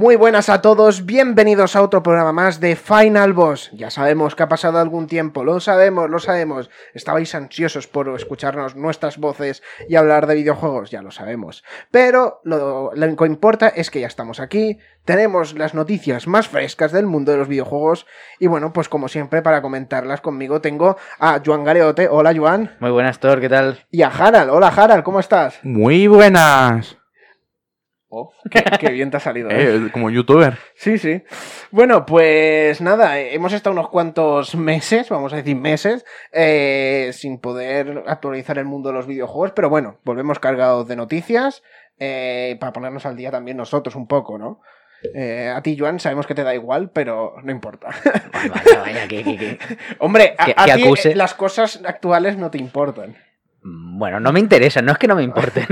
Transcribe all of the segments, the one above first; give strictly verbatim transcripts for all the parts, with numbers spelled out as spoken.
Muy buenas a todos, bienvenidos a otro programa más de Final Boss. Ya sabemos que ha pasado algún tiempo, lo sabemos, lo sabemos. Estabais ansiosos por escucharnos nuestras voces y hablar de videojuegos, ya lo sabemos. Pero lo, lo que importa es que ya estamos aquí, tenemos las noticias más frescas del mundo de los videojuegos y bueno, pues como siempre para comentarlas conmigo tengo a Joan Galeote. Hola Joan. Muy buenas, Thor, ¿qué tal? Y a Harald. Hola Harald, ¿cómo estás? Muy buenas. Oh, qué, qué bien te ha salido, ¿eh? eh, como youtuber. Sí, sí. Bueno, pues nada, hemos estado unos cuantos meses, vamos a decir meses, eh, sin poder actualizar el mundo de los videojuegos, pero bueno, volvemos cargados de noticias eh, para ponernos al día también nosotros un poco, ¿no? Eh, a ti, Joan, sabemos que te da igual, pero no importa. Vaya, vaya, vaya, que, que, que... Hombre, a, que, a que ti acuse. las cosas actuales no te importan. Bueno, no me interesan, no es que no me importen.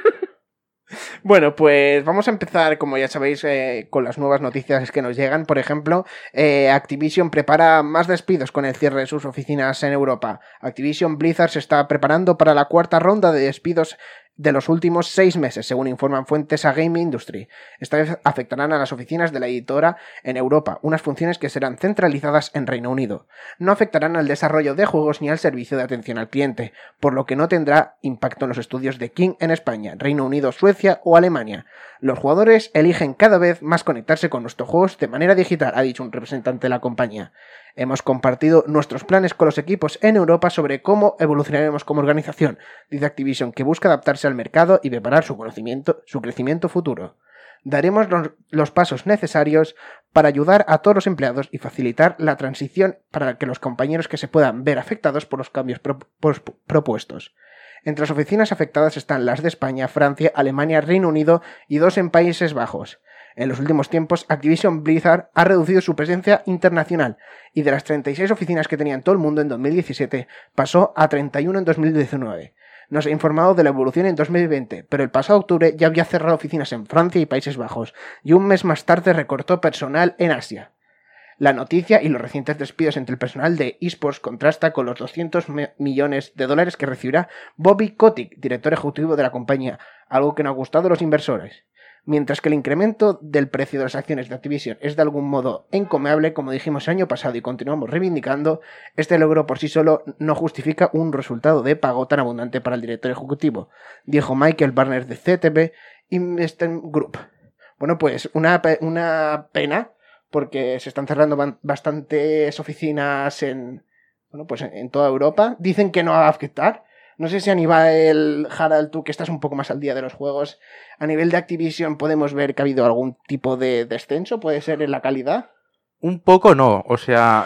Bueno, pues vamos a empezar, como ya sabéis, eh, con las nuevas noticias que nos llegan. Por ejemplo, eh, Activision prepara más despidos con el cierre de sus oficinas en Europa. Activision Blizzard se está preparando para la cuarta ronda de despidos de los últimos seis meses, según informan fuentes a Game Industry. Esta vez afectarán a las oficinas de la editora en Europa, unas funciones que serán centralizadas en Reino Unido. No afectarán al desarrollo de juegos ni al servicio de atención al cliente, por lo que no tendrá impacto en los estudios de King en España, Reino Unido, Suecia o Alemania. Los jugadores eligen cada vez más conectarse con nuestros juegos de manera digital, ha dicho un representante de la compañía. Hemos compartido nuestros planes con los equipos en Europa sobre cómo evolucionaremos como organización, dice Activision, que busca adaptarse al mercado y preparar su conocimiento, su crecimiento futuro. Daremos los, los pasos necesarios para ayudar a todos los empleados y facilitar la transición para que los compañeros que se puedan ver afectados por los cambios pro, por, propuestos. Entre las oficinas afectadas están las de España, Francia, Alemania, Reino Unido y dos en Países Bajos. En los últimos tiempos, Activision Blizzard ha reducido su presencia internacional y de las treinta y seis oficinas que tenía en todo el mundo en dos mil diecisiete pasó a treinta y uno en dos mil diecinueve. Nos ha informado de la evolución en dos mil veinte, pero el pasado octubre ya había cerrado oficinas en Francia y Países Bajos y un mes más tarde recortó personal en Asia. La noticia y los recientes despidos entre el personal de eSports contrasta con los doscientos millones de dólares que recibirá Bobby Kotick, director ejecutivo de la compañía, algo que no ha gustado a los inversores. Mientras que el incremento del precio de las acciones de Activision es de algún modo encomiable, como dijimos el año pasado y continuamos reivindicando, este logro por sí solo no justifica un resultado de pago tan abundante para el director ejecutivo, dijo Michael Barner de C T B Investment Group. Bueno, pues una, una pena, porque se están cerrando bastantes oficinas en, bueno, pues en toda Europa. Dicen que no va a afectar. No sé si a nivel, Harald, tú que estás un poco más al día de los juegos, a nivel de Activision podemos ver que ha habido algún tipo de descenso, ¿puede ser en la calidad? Un poco no, o sea,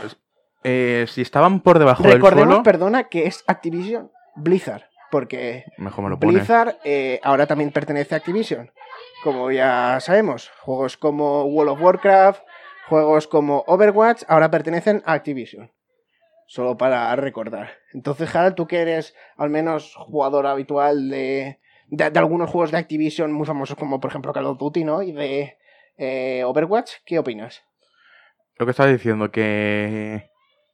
eh, si estaban por debajo Recordemos, del suelo... perdona, que es Activision Blizzard, porque Mejor me lo pone. Blizzard eh, ahora también pertenece a Activision, como ya sabemos. Juegos como World of Warcraft, juegos como Overwatch, ahora pertenecen a Activision. Solo para recordar. Entonces, Harald, tú que eres al menos jugador habitual de, de, de algunos juegos de Activision muy famosos como por ejemplo Call of Duty, ¿no? Y de eh, Overwatch, ¿qué opinas? Lo que estaba diciendo, que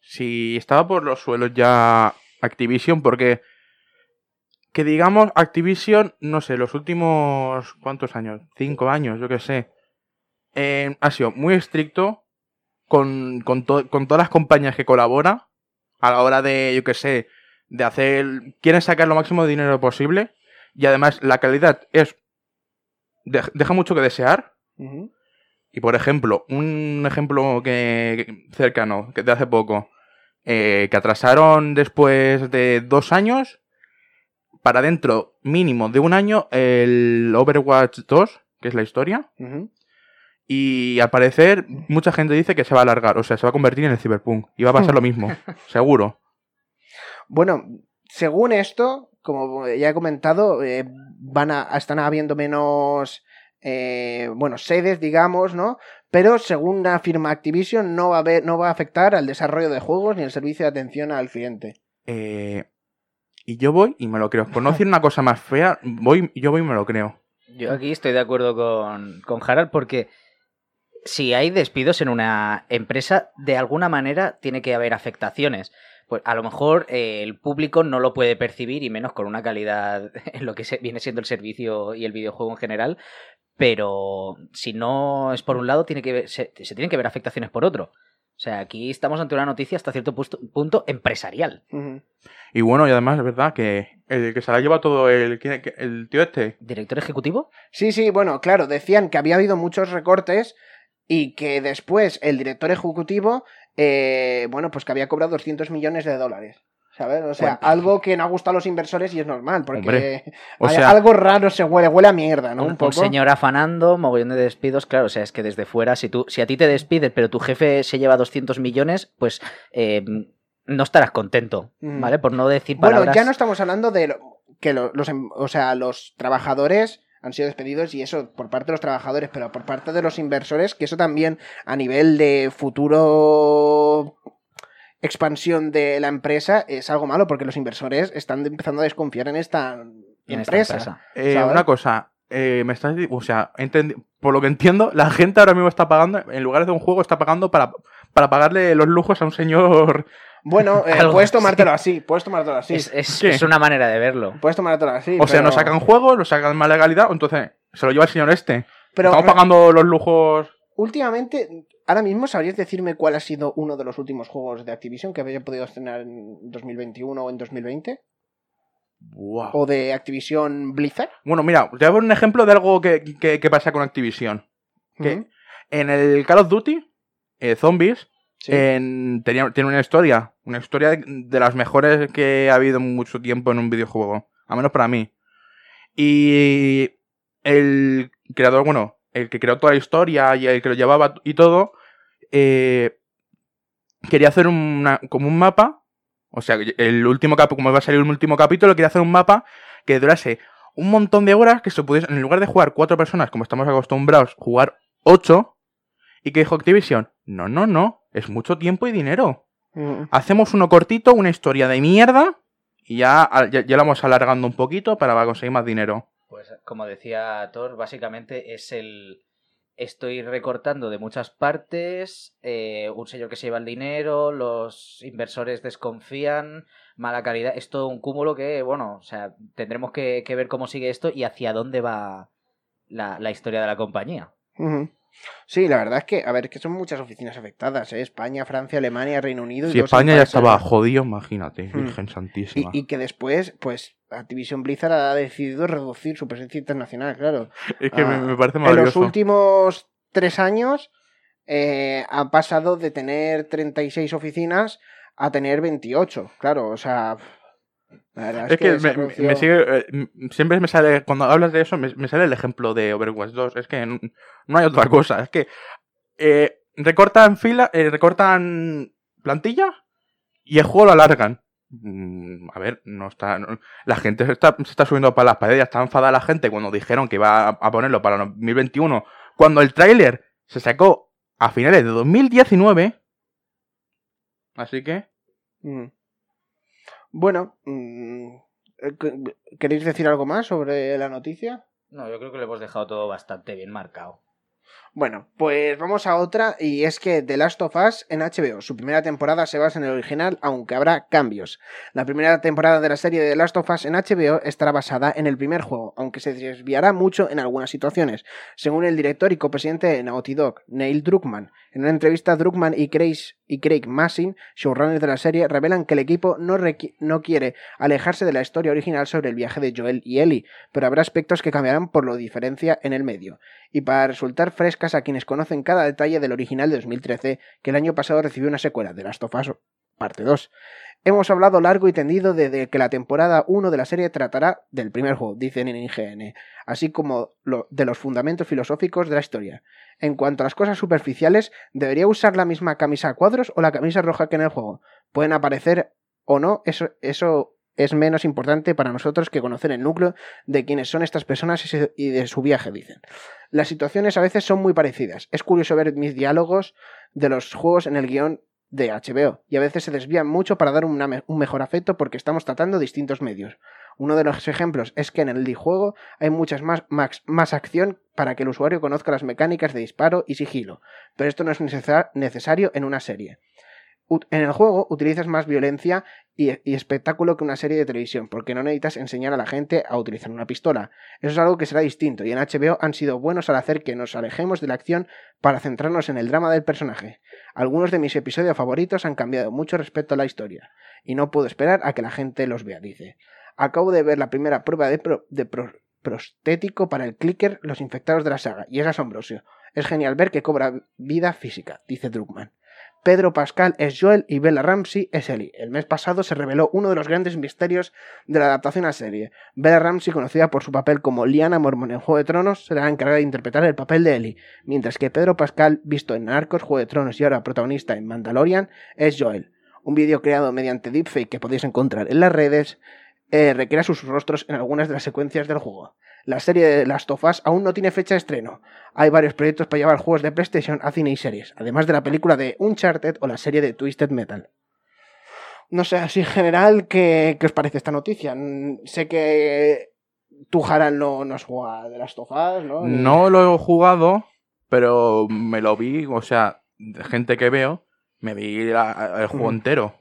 si estaba por los suelos ya Activision, porque que digamos Activision, no sé, los últimos ¿cuántos años? Cinco años, yo qué sé. Eh, ha sido muy estricto con, con, to- con todas las compañías que colabora a la hora de, yo qué sé, de hacer... Quieren sacar lo máximo de dinero posible y además la calidad es... de- deja mucho que desear. Uh-huh. Y por ejemplo, un ejemplo que, que cercano, que de hace poco, eh, que atrasaron después de dos años, para dentro mínimo de un año, el Overwatch dos, que es la historia. Uh-huh. Y al parecer, mucha gente dice que se va a alargar, o sea, se va a convertir en el Cyberpunk. Y va a pasar lo mismo, seguro. Bueno, según esto, como ya he comentado, eh, van a, están habiendo menos eh, bueno, sedes, digamos, ¿no? Pero según afirma Activision, no va a haber, no va a afectar al desarrollo de juegos ni al servicio de atención al cliente. Eh, y yo voy y me lo creo. Por no decir una cosa más fea, voy, yo voy y me lo creo. Yo aquí estoy de acuerdo con, con Harald porque si hay despidos en una empresa, de alguna manera tiene que haber afectaciones. Pues a lo mejor eh, el público no lo puede percibir y menos con una calidad en lo que se, viene siendo el servicio y el videojuego en general. pero si no es por un lado, tiene que ver, se, se tienen que ver afectaciones por otro. O sea, aquí estamos ante una noticia hasta cierto punto, punto empresarial. Uh-huh. Y bueno, y además es verdad que el que se la lleva todo el, el tío este. ¿Director ejecutivo? Sí, sí, bueno, claro, decían que había habido muchos recortes y que después el director ejecutivo, eh, bueno, pues que había cobrado doscientos millones de dólares. ¿Sabes? O sea, bueno, algo que no ha gustado a los inversores y es normal, porque hombre, o hay, sea, algo raro se huele, huele a mierda, ¿no? Un, un, poco. un señor afanando, mogollón de despidos, claro, o sea, es que desde fuera, si tú, si a ti te despides, pero tu jefe se lleva doscientos millones, pues eh, no estarás contento, ¿vale? Por no decir palabras... Bueno, ya no estamos hablando de lo, que lo, los, o sea, los trabajadores han sido despedidos y eso por parte de los trabajadores, pero por parte de los inversores, que eso también a nivel de futuro... expansión de la empresa es algo malo porque los inversores están empezando a desconfiar en esta en empresa. Esta empresa. Eh, una cosa, eh, me estás, o sea, entendi- por lo que entiendo, la gente ahora mismo está pagando, en lugar de un juego, está pagando para, para pagarle los lujos a un señor. Bueno, eh, puedes tomártelo así, puedes tomártelo así. Es, es, es una manera de verlo. Puedes tomártelo así. O pero... sea, no sacan juegos, lo sacan más legalidad, entonces se lo lleva el señor este. Pero estamos pagando los lujos. Últimamente, ahora mismo, ¿sabrías decirme cuál ha sido uno de los últimos juegos de Activision que había podido estrenar en dos mil veintiuno o en dos mil veinte? Wow. ¿O de Activision Blizzard? Bueno, mira, te voy a poner un ejemplo de algo que, que, que pasa con Activision. Que Uh-huh. en el Call of Duty, eh, Zombies, Sí. en, tenía, tiene una historia. Una historia de, de las mejores que ha habido en mucho tiempo en un videojuego. Al menos para mí. Y el creador, bueno, el que creó toda la historia y el que lo llevaba y todo, eh, quería hacer una, como un mapa. O sea, el último capítulo, como va a salir el último capítulo, quería hacer un mapa que durase un montón de horas, que se pudiese, en lugar de jugar cuatro personas, como estamos acostumbrados, jugar ocho. Y que dijo Activision, no, no, no, es mucho tiempo y dinero. Uh-huh. Hacemos uno cortito, una historia de mierda, y ya, ya, ya la vamos alargando un poquito para conseguir más dinero. Pues como decía Thor, básicamente es el... Estoy recortando de muchas partes, eh, un señor que se lleva el dinero, los inversores desconfían, mala calidad. Es todo un cúmulo que, bueno, o sea, tendremos que, que ver cómo sigue esto y hacia dónde va la, la historia de la compañía. Uh-huh. Sí, la verdad es que, a ver, que son muchas oficinas afectadas, ¿eh? España, Francia, Alemania, Reino Unido... Si y dos España ya países, estaba ¿no? jodido, imagínate, Hmm. Virgen Santísima. Y, y que después, pues, Activision Blizzard ha decidido reducir su presencia internacional, claro. Es que Ah, me, me parece en los maravilloso. últimos tres años eh, ha pasado de tener treinta y seis oficinas a tener veintiocho, claro, o sea... La verdad Es que, me, redució... me sigue, eh, siempre me sale, cuando hablas de eso, me, me sale el ejemplo de Overwatch dos. Es que no, no hay otra cosa. Es que eh, recortan fila, eh, recortan plantilla y el juego lo alargan. Mm, a ver, no está. No, la gente se está, se está subiendo para las paredes. Ya está enfadada la gente cuando dijeron que iba a, a ponerlo para dos mil veintiuno. Cuando el tráiler se sacó a finales de dos mil diecinueve. Así que. Mm. Bueno, ¿queréis decir algo más sobre la noticia? No, yo creo que lo hemos dejado todo bastante bien marcado. Bueno, pues vamos a otra, y es que The Last of Us en H B O. Su primera temporada se basa en el original, aunque habrá cambios. La primera temporada de la serie de The Last of Us en H B O estará basada en el primer juego, aunque se desviará mucho en algunas situaciones, según el director y copresidente de Naughty Dog, Neil Druckmann. En una entrevista, Druckmann y Craig, y Craig Mazin, showrunners de la serie, revelan que el equipo no, requ- no quiere alejarse de la historia original sobre el viaje de Joel y Ellie, pero habrá aspectos que cambiarán por lo diferencia en el medio. Y para resultar frescas a quienes conocen cada detalle del original de dos mil trece, que el año pasado recibió una secuela, The Last of Us parte dos. Hemos hablado largo y tendido de, de que la temporada uno de la serie tratará del primer juego, dicen en I G N, así como lo, de los fundamentos filosóficos de la historia. En cuanto a las cosas superficiales, ¿debería usar la misma camisa a cuadros o la camisa roja que en el juego? Pueden aparecer o no, eso, eso es menos importante para nosotros que conocer el núcleo de quiénes son estas personas y de su viaje, dicen. Las situaciones a veces son muy parecidas. Es curioso ver mis diálogos de los juegos en el guión de H B O, y a veces se desvían mucho para dar una me- un mejor afecto porque estamos tratando distintos medios. Uno de los ejemplos es que en el juego hay muchas más, más, más acción para que el usuario conozca las mecánicas de disparo y sigilo, pero esto no es necesar- necesario en una serie. En el juego utilizas más violencia y, y espectáculo que una serie de televisión, porque no necesitas enseñar a la gente a utilizar una pistola. Eso es algo que será distinto, y en H B O han sido buenos al hacer que nos alejemos de la acción para centrarnos en el drama del personaje. Algunos de mis episodios favoritos han cambiado mucho respecto a la historia, y no puedo esperar a que la gente los vea, dice. Acabo de ver la primera prueba de, pro, de pro, prostético para el clicker Los Infectados de la saga, y es asombroso. Es genial ver que cobra vida física, dice Druckmann. Pedro Pascal es Joel y Bella Ramsey es Ellie. El mes pasado se reveló uno de los grandes misterios de la adaptación a la serie. Bella Ramsey, conocida por su papel como Lyanna Mormont en Juego de Tronos, será la encargada de interpretar el papel de Ellie, mientras que Pedro Pascal, visto en Narcos, Juego de Tronos y ahora protagonista en Mandalorian, es Joel. Un vídeo creado mediante deepfake que podéis encontrar en las redes eh, recrea sus rostros en algunas de las secuencias del juego. La serie de Last of Us aún no tiene fecha de estreno. Hay varios proyectos para llevar juegos de PlayStation a cine y series, además de la película de Uncharted o la serie de Twisted Metal. No sé, así en general, ¿qué, qué os parece esta noticia? Sé que tú, Harald, no, no has jugado de Last of Us, ¿no? No lo he jugado, pero me lo vi, o sea, de gente que veo, me vi la, el juego mm. entero.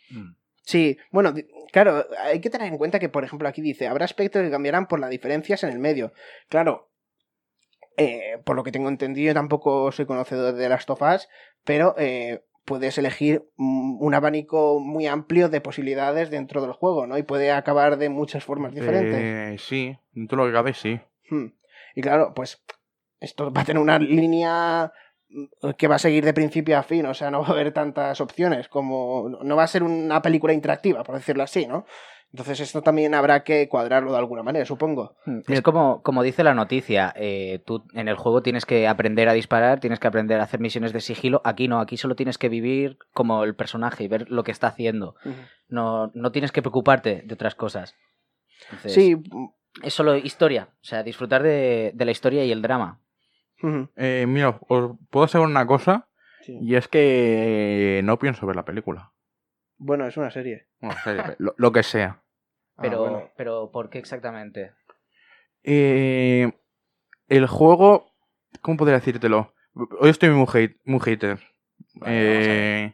Sí, bueno, claro, hay que tener en cuenta que, por ejemplo, aquí dice, habrá aspectos que cambiarán por las diferencias en el medio. Claro, eh, por lo que tengo entendido, yo tampoco soy conocedor de Last of Us, pero eh, puedes elegir un abanico muy amplio de posibilidades dentro del juego, ¿no? Y puede acabar de muchas formas diferentes. Eh, sí, dentro de lo que cabe, sí. Hmm. Y claro, pues esto va a tener una línea que va a seguir de principio a fin, o sea, no va a haber tantas opciones, como no va a ser una película interactiva, por decirlo así, ¿no? Entonces esto también habrá que cuadrarlo de alguna manera, supongo. Es como, como dice la noticia, eh, tú en el juego tienes que aprender a disparar, tienes que aprender a hacer misiones de sigilo, aquí no, aquí solo tienes que vivir como el personaje y ver lo que está haciendo, uh-huh. no, no tienes que preocuparte de otras cosas. Entonces, sí. Es solo historia, o sea, disfrutar de, de la historia y el drama. Uh-huh. Eh, mira, os puedo asegurar una cosa, sí. Y es que no pienso ver la película. Bueno, es una serie. Bueno, serie lo, lo que sea. Pero, ah, bueno. pero, ¿por qué exactamente? Eh, el juego, ¿cómo podría decírtelo? Hoy estoy muy, hate, muy hater. Vale, eh,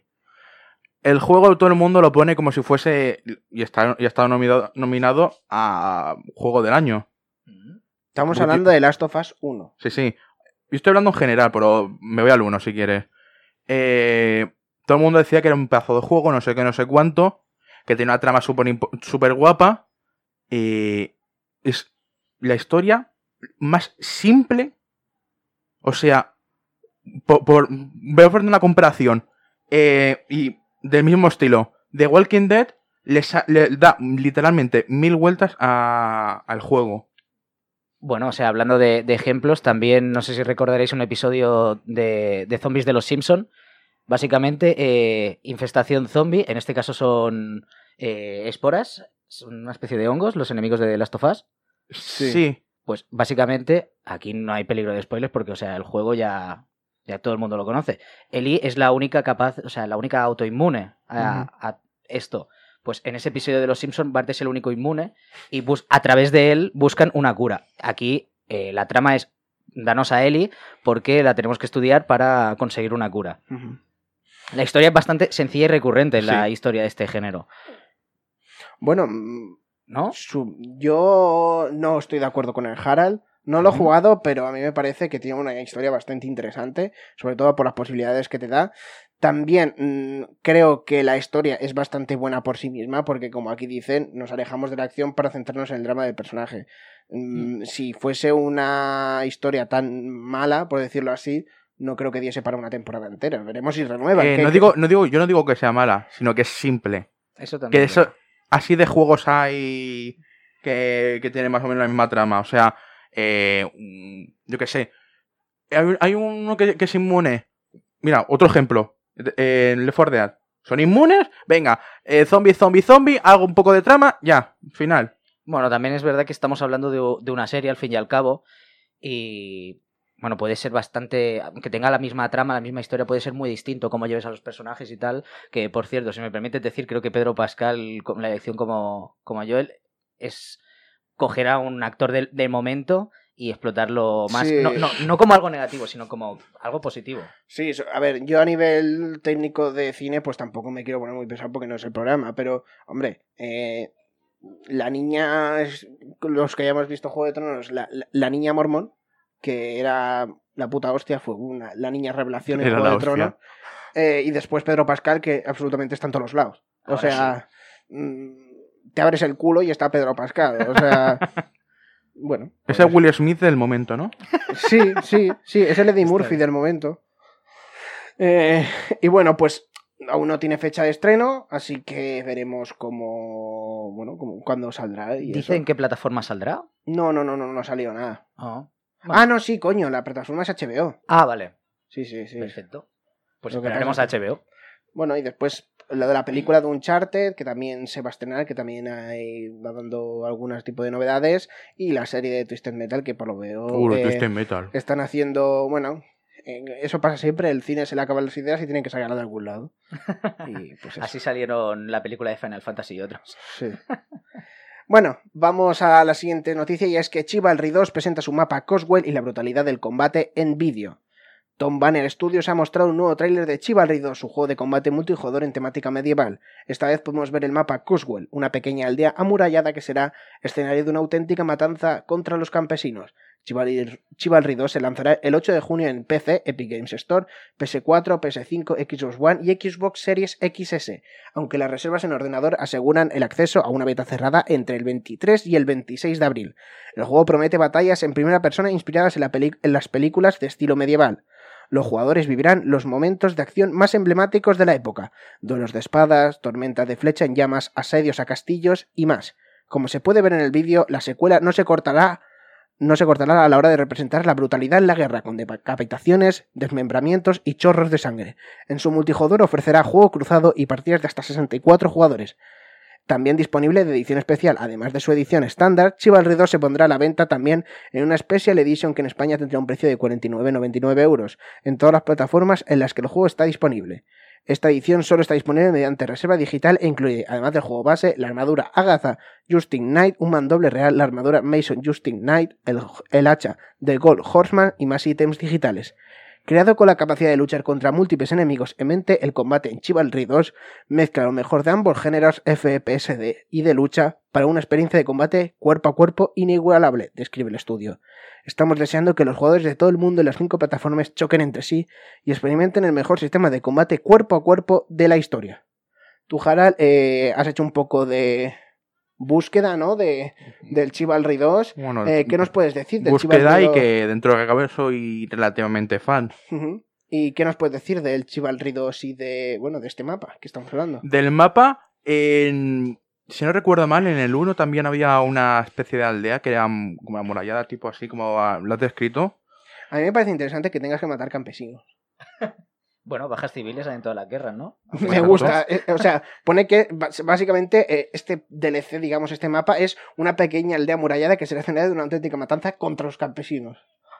el juego todo el mundo lo pone como si fuese, y está, y está nominado, nominado a Juego del Año. Estamos Porque, hablando de Last of Us uno. Sí, sí. Yo estoy hablando en general, pero me voy al uno si quieres. Eh, todo el mundo decía que era un pedazo de juego, no sé qué, no sé cuánto, que tenía una trama súper super guapa. Y es la historia más simple. O sea, por, por, voy a hacer una comparación. Eh, y del mismo estilo. The Walking Dead le, le da literalmente mil vueltas a, al juego. Bueno, o sea, hablando de, de ejemplos, también no sé si recordaréis un episodio de, de zombies de los Simpson. Básicamente, eh, infestación zombie, en este caso son eh, esporas, son una especie de hongos, los enemigos de Last of Us. Sí. sí. Pues básicamente, aquí no hay peligro de spoilers porque, o sea, el juego ya, ya todo el mundo lo conoce. Ellie es la única capaz, o sea, la única autoinmune a, uh-huh. a esto. Pues en ese episodio de Los Simpsons, Bart es el único inmune y bus- a través de él buscan una cura. Aquí eh, la trama es danos a Ellie porque la tenemos que estudiar para conseguir una cura. Uh-huh. La historia es bastante sencilla y recurrente en sí. la historia de este género. Bueno, ¿no? Su- yo no estoy de acuerdo con el Harald. No lo he jugado, pero a mí me parece que tiene una historia bastante interesante, sobre todo por las posibilidades que te da. También mmm, creo que la historia es bastante buena por sí misma, porque como aquí dicen, nos alejamos de la acción para centrarnos en el drama del personaje. Mm, mm. Si fuese una historia tan mala, por decirlo así, no creo que diese para una temporada entera. Veremos si renuevan. Eh, no digo, no digo, yo no digo que sea mala, sino que es simple. Eso también. Que eso, así de juegos hay que, que tienen más o menos la misma trama. O sea, eh, yo qué sé. Hay, hay uno que, que es inmune. Mira, otro ejemplo. En Left four Dead. ¿Son inmunes? Venga, eh, zombie, zombie, zombie, hago un poco de trama, ya, final. Bueno, también es verdad que estamos hablando de, de una serie al fin y al cabo y, bueno, puede ser bastante, aunque tenga la misma trama, la misma historia, puede ser muy distinto cómo lleves a los personajes y tal, que por cierto, si me permites decir, creo que Pedro Pascal, con la elección como, como Joel, es coger a un actor del, del momento y explotarlo más. Sí. No, no, no como algo negativo, sino como algo positivo. Sí, a ver, yo a nivel técnico de cine, pues tampoco me quiero poner muy pesado porque no es el programa, pero, hombre, eh, la niña, los que hayamos visto Juego de Tronos, la, la, la niña mormón, que era la puta hostia, fue una, la niña revelación en Era Juego la de Tronos, eh, y después Pedro Pascal, que absolutamente está en todos los lados. O Ahora sea, sí. mmm, te abres el culo y está Pedro Pascal, o sea... Bueno. Pues... Es el Will Smith del momento, ¿no? Sí, sí, sí, es el Eddie Murphy del momento. Eh, y bueno, pues aún no tiene fecha de estreno, así que veremos cómo, bueno, cómo, cuándo saldrá. Y ¿Dice eso. en qué plataforma saldrá? No, no, no, no, no ha salido nada. Oh. Bueno. Ah, no, sí, coño, la plataforma es H B O. Ah, vale. Sí, sí, sí. Perfecto. Pues Lo que esperaremos pasa a es que... H B O. Bueno, y después lo de la película de Uncharted, que también se va a estrenar, que también hay, va dando algunos tipos de novedades, y la serie de Twisted Metal, que por lo veo Uh, eh, Twisted Metal. Están haciendo, bueno, eh, eso pasa siempre, el cine se le acaban las ideas y tienen que sacarla de algún lado. Y pues eso. Así salieron la película de Final Fantasy y otros. Sí. Bueno, vamos a la siguiente noticia, y es que Chivalry dos presenta su mapa Coswell y la brutalidad del combate en vídeo. Tom Banner Studios ha mostrado un nuevo tráiler de Chivalry dos, su juego de combate multijugador en temática medieval. Esta vez podemos ver el mapa Coswell, una pequeña aldea amurallada que será escenario de una auténtica matanza contra los campesinos. Chivalry, Chivalry dos se lanzará el ocho de junio en P C, Epic Games Store, P S cuatro, P S cinco, Xbox One y Xbox Series X S, aunque las reservas en ordenador aseguran el acceso a una beta cerrada entre el veintitrés y el veintiséis de abril. El juego promete batallas en primera persona inspiradas en, la peli- en las películas de estilo medieval. Los jugadores vivirán los momentos de acción más emblemáticos de la época: duelos de espadas, tormentas de flecha en llamas, asedios a castillos y más. Como se puede ver en el vídeo, la secuela no se cortará, no se cortará a la hora de representar la brutalidad en la guerra, con decapitaciones, desmembramientos y chorros de sangre. En su multijugador ofrecerá juego cruzado y partidas de hasta sesenta y cuatro jugadores. También disponible de edición especial, además de su edición estándar, Chivalry dos se pondrá a la venta también en una Special Edition que en España tendrá un precio de cuarenta y nueve con noventa y nueve euros en todas las plataformas en las que el juego está disponible. Esta edición solo está disponible mediante reserva digital e incluye, además del juego base, la armadura Agatha Justin Knight, un mandoble real, la armadura Mason Justin Knight, el, el hacha de Gold Horseman y más ítems digitales. Creado con la capacidad de luchar contra múltiples enemigos en mente, el combate en Chivalry dos mezcla lo mejor de ambos géneros F P S de y de lucha para una experiencia de combate cuerpo a cuerpo inigualable, describe el estudio. Estamos deseando que los jugadores de todo el mundo en las cinco plataformas choquen entre sí y experimenten el mejor sistema de combate cuerpo a cuerpo de la historia. Tú, Harald, eh, has hecho un poco de búsqueda, ¿no? De, del Chivalry dos. Bueno, eh, ¿Qué nos puedes decir del búsqueda Chivalry dos? Y que dentro de lo que cabe soy relativamente fan. Uh-huh. ¿Y qué nos puedes decir del Chivalry dos y de, bueno, de este mapa que estamos hablando? Del mapa, en... si no recuerdo mal, en el uno también había una especie de aldea que era como amurallada, tipo así como lo has descrito. A mí me parece interesante que tengas que matar campesinos. Bueno, bajas civiles hay en todas las guerras, ¿no? Me gusta, eh, o sea, pone que básicamente eh, este D L C, digamos, este mapa es una pequeña aldea amurallada que será escenario de una auténtica matanza contra los campesinos.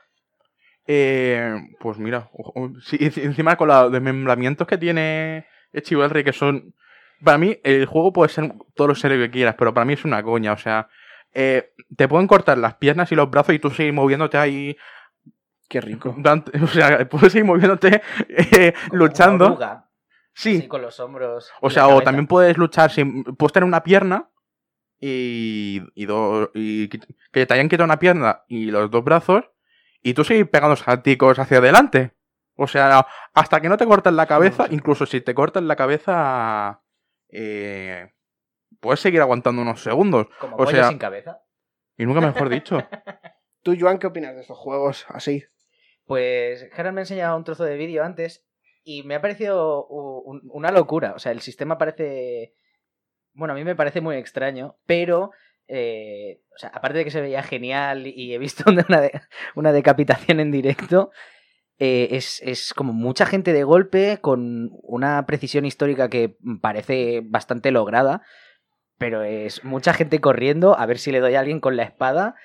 Eh, pues mira, sí, encima con los desmembramientos que tiene Chivalry, que son... Para mí, el juego puede ser todo lo serio que quieras, pero para mí es una coña, o sea... Eh, te pueden cortar las piernas y los brazos y tú sigues moviéndote ahí... Qué rico. Dante, o sea, puedes seguir moviéndote, eh, luchando. Oruga. Sí. Sí, con los hombros. O sea, o también puedes luchar sin. Puedes tener una pierna y. Y, do, y que te hayan quitado una pierna y los dos brazos. Y tú sigues pegando salticos hacia adelante. O sea, hasta que no te cortan la cabeza. No, no sé. Incluso si te cortan la cabeza. Eh, puedes seguir aguantando unos segundos. Como o pollo sea, sin cabeza. Y nunca mejor dicho. ¿Tú, Joan, qué opinas de estos juegos así? Pues Gerard me ha enseñado un trozo de vídeo antes y me ha parecido un, una locura. O sea, el sistema parece... Bueno, a mí me parece muy extraño, pero... Eh, o sea, aparte de que se veía genial y he visto una, de, una decapitación en directo, eh, es, es como mucha gente de golpe con una precisión histórica que parece bastante lograda, pero es mucha gente corriendo a ver si le doy a alguien con la espada...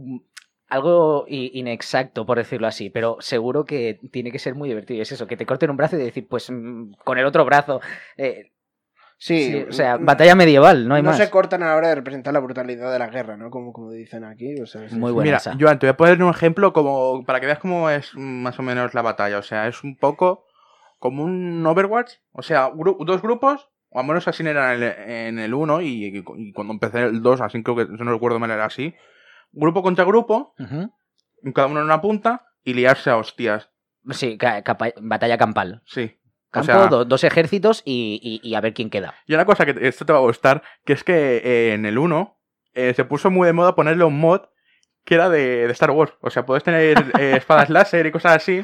Algo inexacto, por decirlo así, pero seguro que tiene que ser muy divertido. Es eso, que te corten un brazo y decir, pues con el otro brazo. Eh, Sí, Sí, o sea, batalla medieval, no hay no más. se cortan a la hora de representar la brutalidad de la guerra, ¿no? Como, como dicen aquí. O sea, sí, Muy sí. buena Mira, esa. Joan, te voy a poner un ejemplo como para que veas cómo es más o menos la batalla. O sea, es un poco como un Overwatch. O sea, gru- dos grupos, o al menos así era en el, en el uno, y, y cuando empecé el dos, así creo que no recuerdo mal, era así. Grupo contra grupo, Ujú. cada uno en una punta, y liarse a hostias. Sí, ca- capa- batalla campal. Sí. Campo, O sea, do- dos ejércitos y, y- y a ver quién queda. y una cosa que te- esto te va a gustar, que es que eh, en el uno eh, se puso muy de moda ponerle un mod que era de, de Star Wars. O sea, puedes tener eh, espadas láser y cosas así.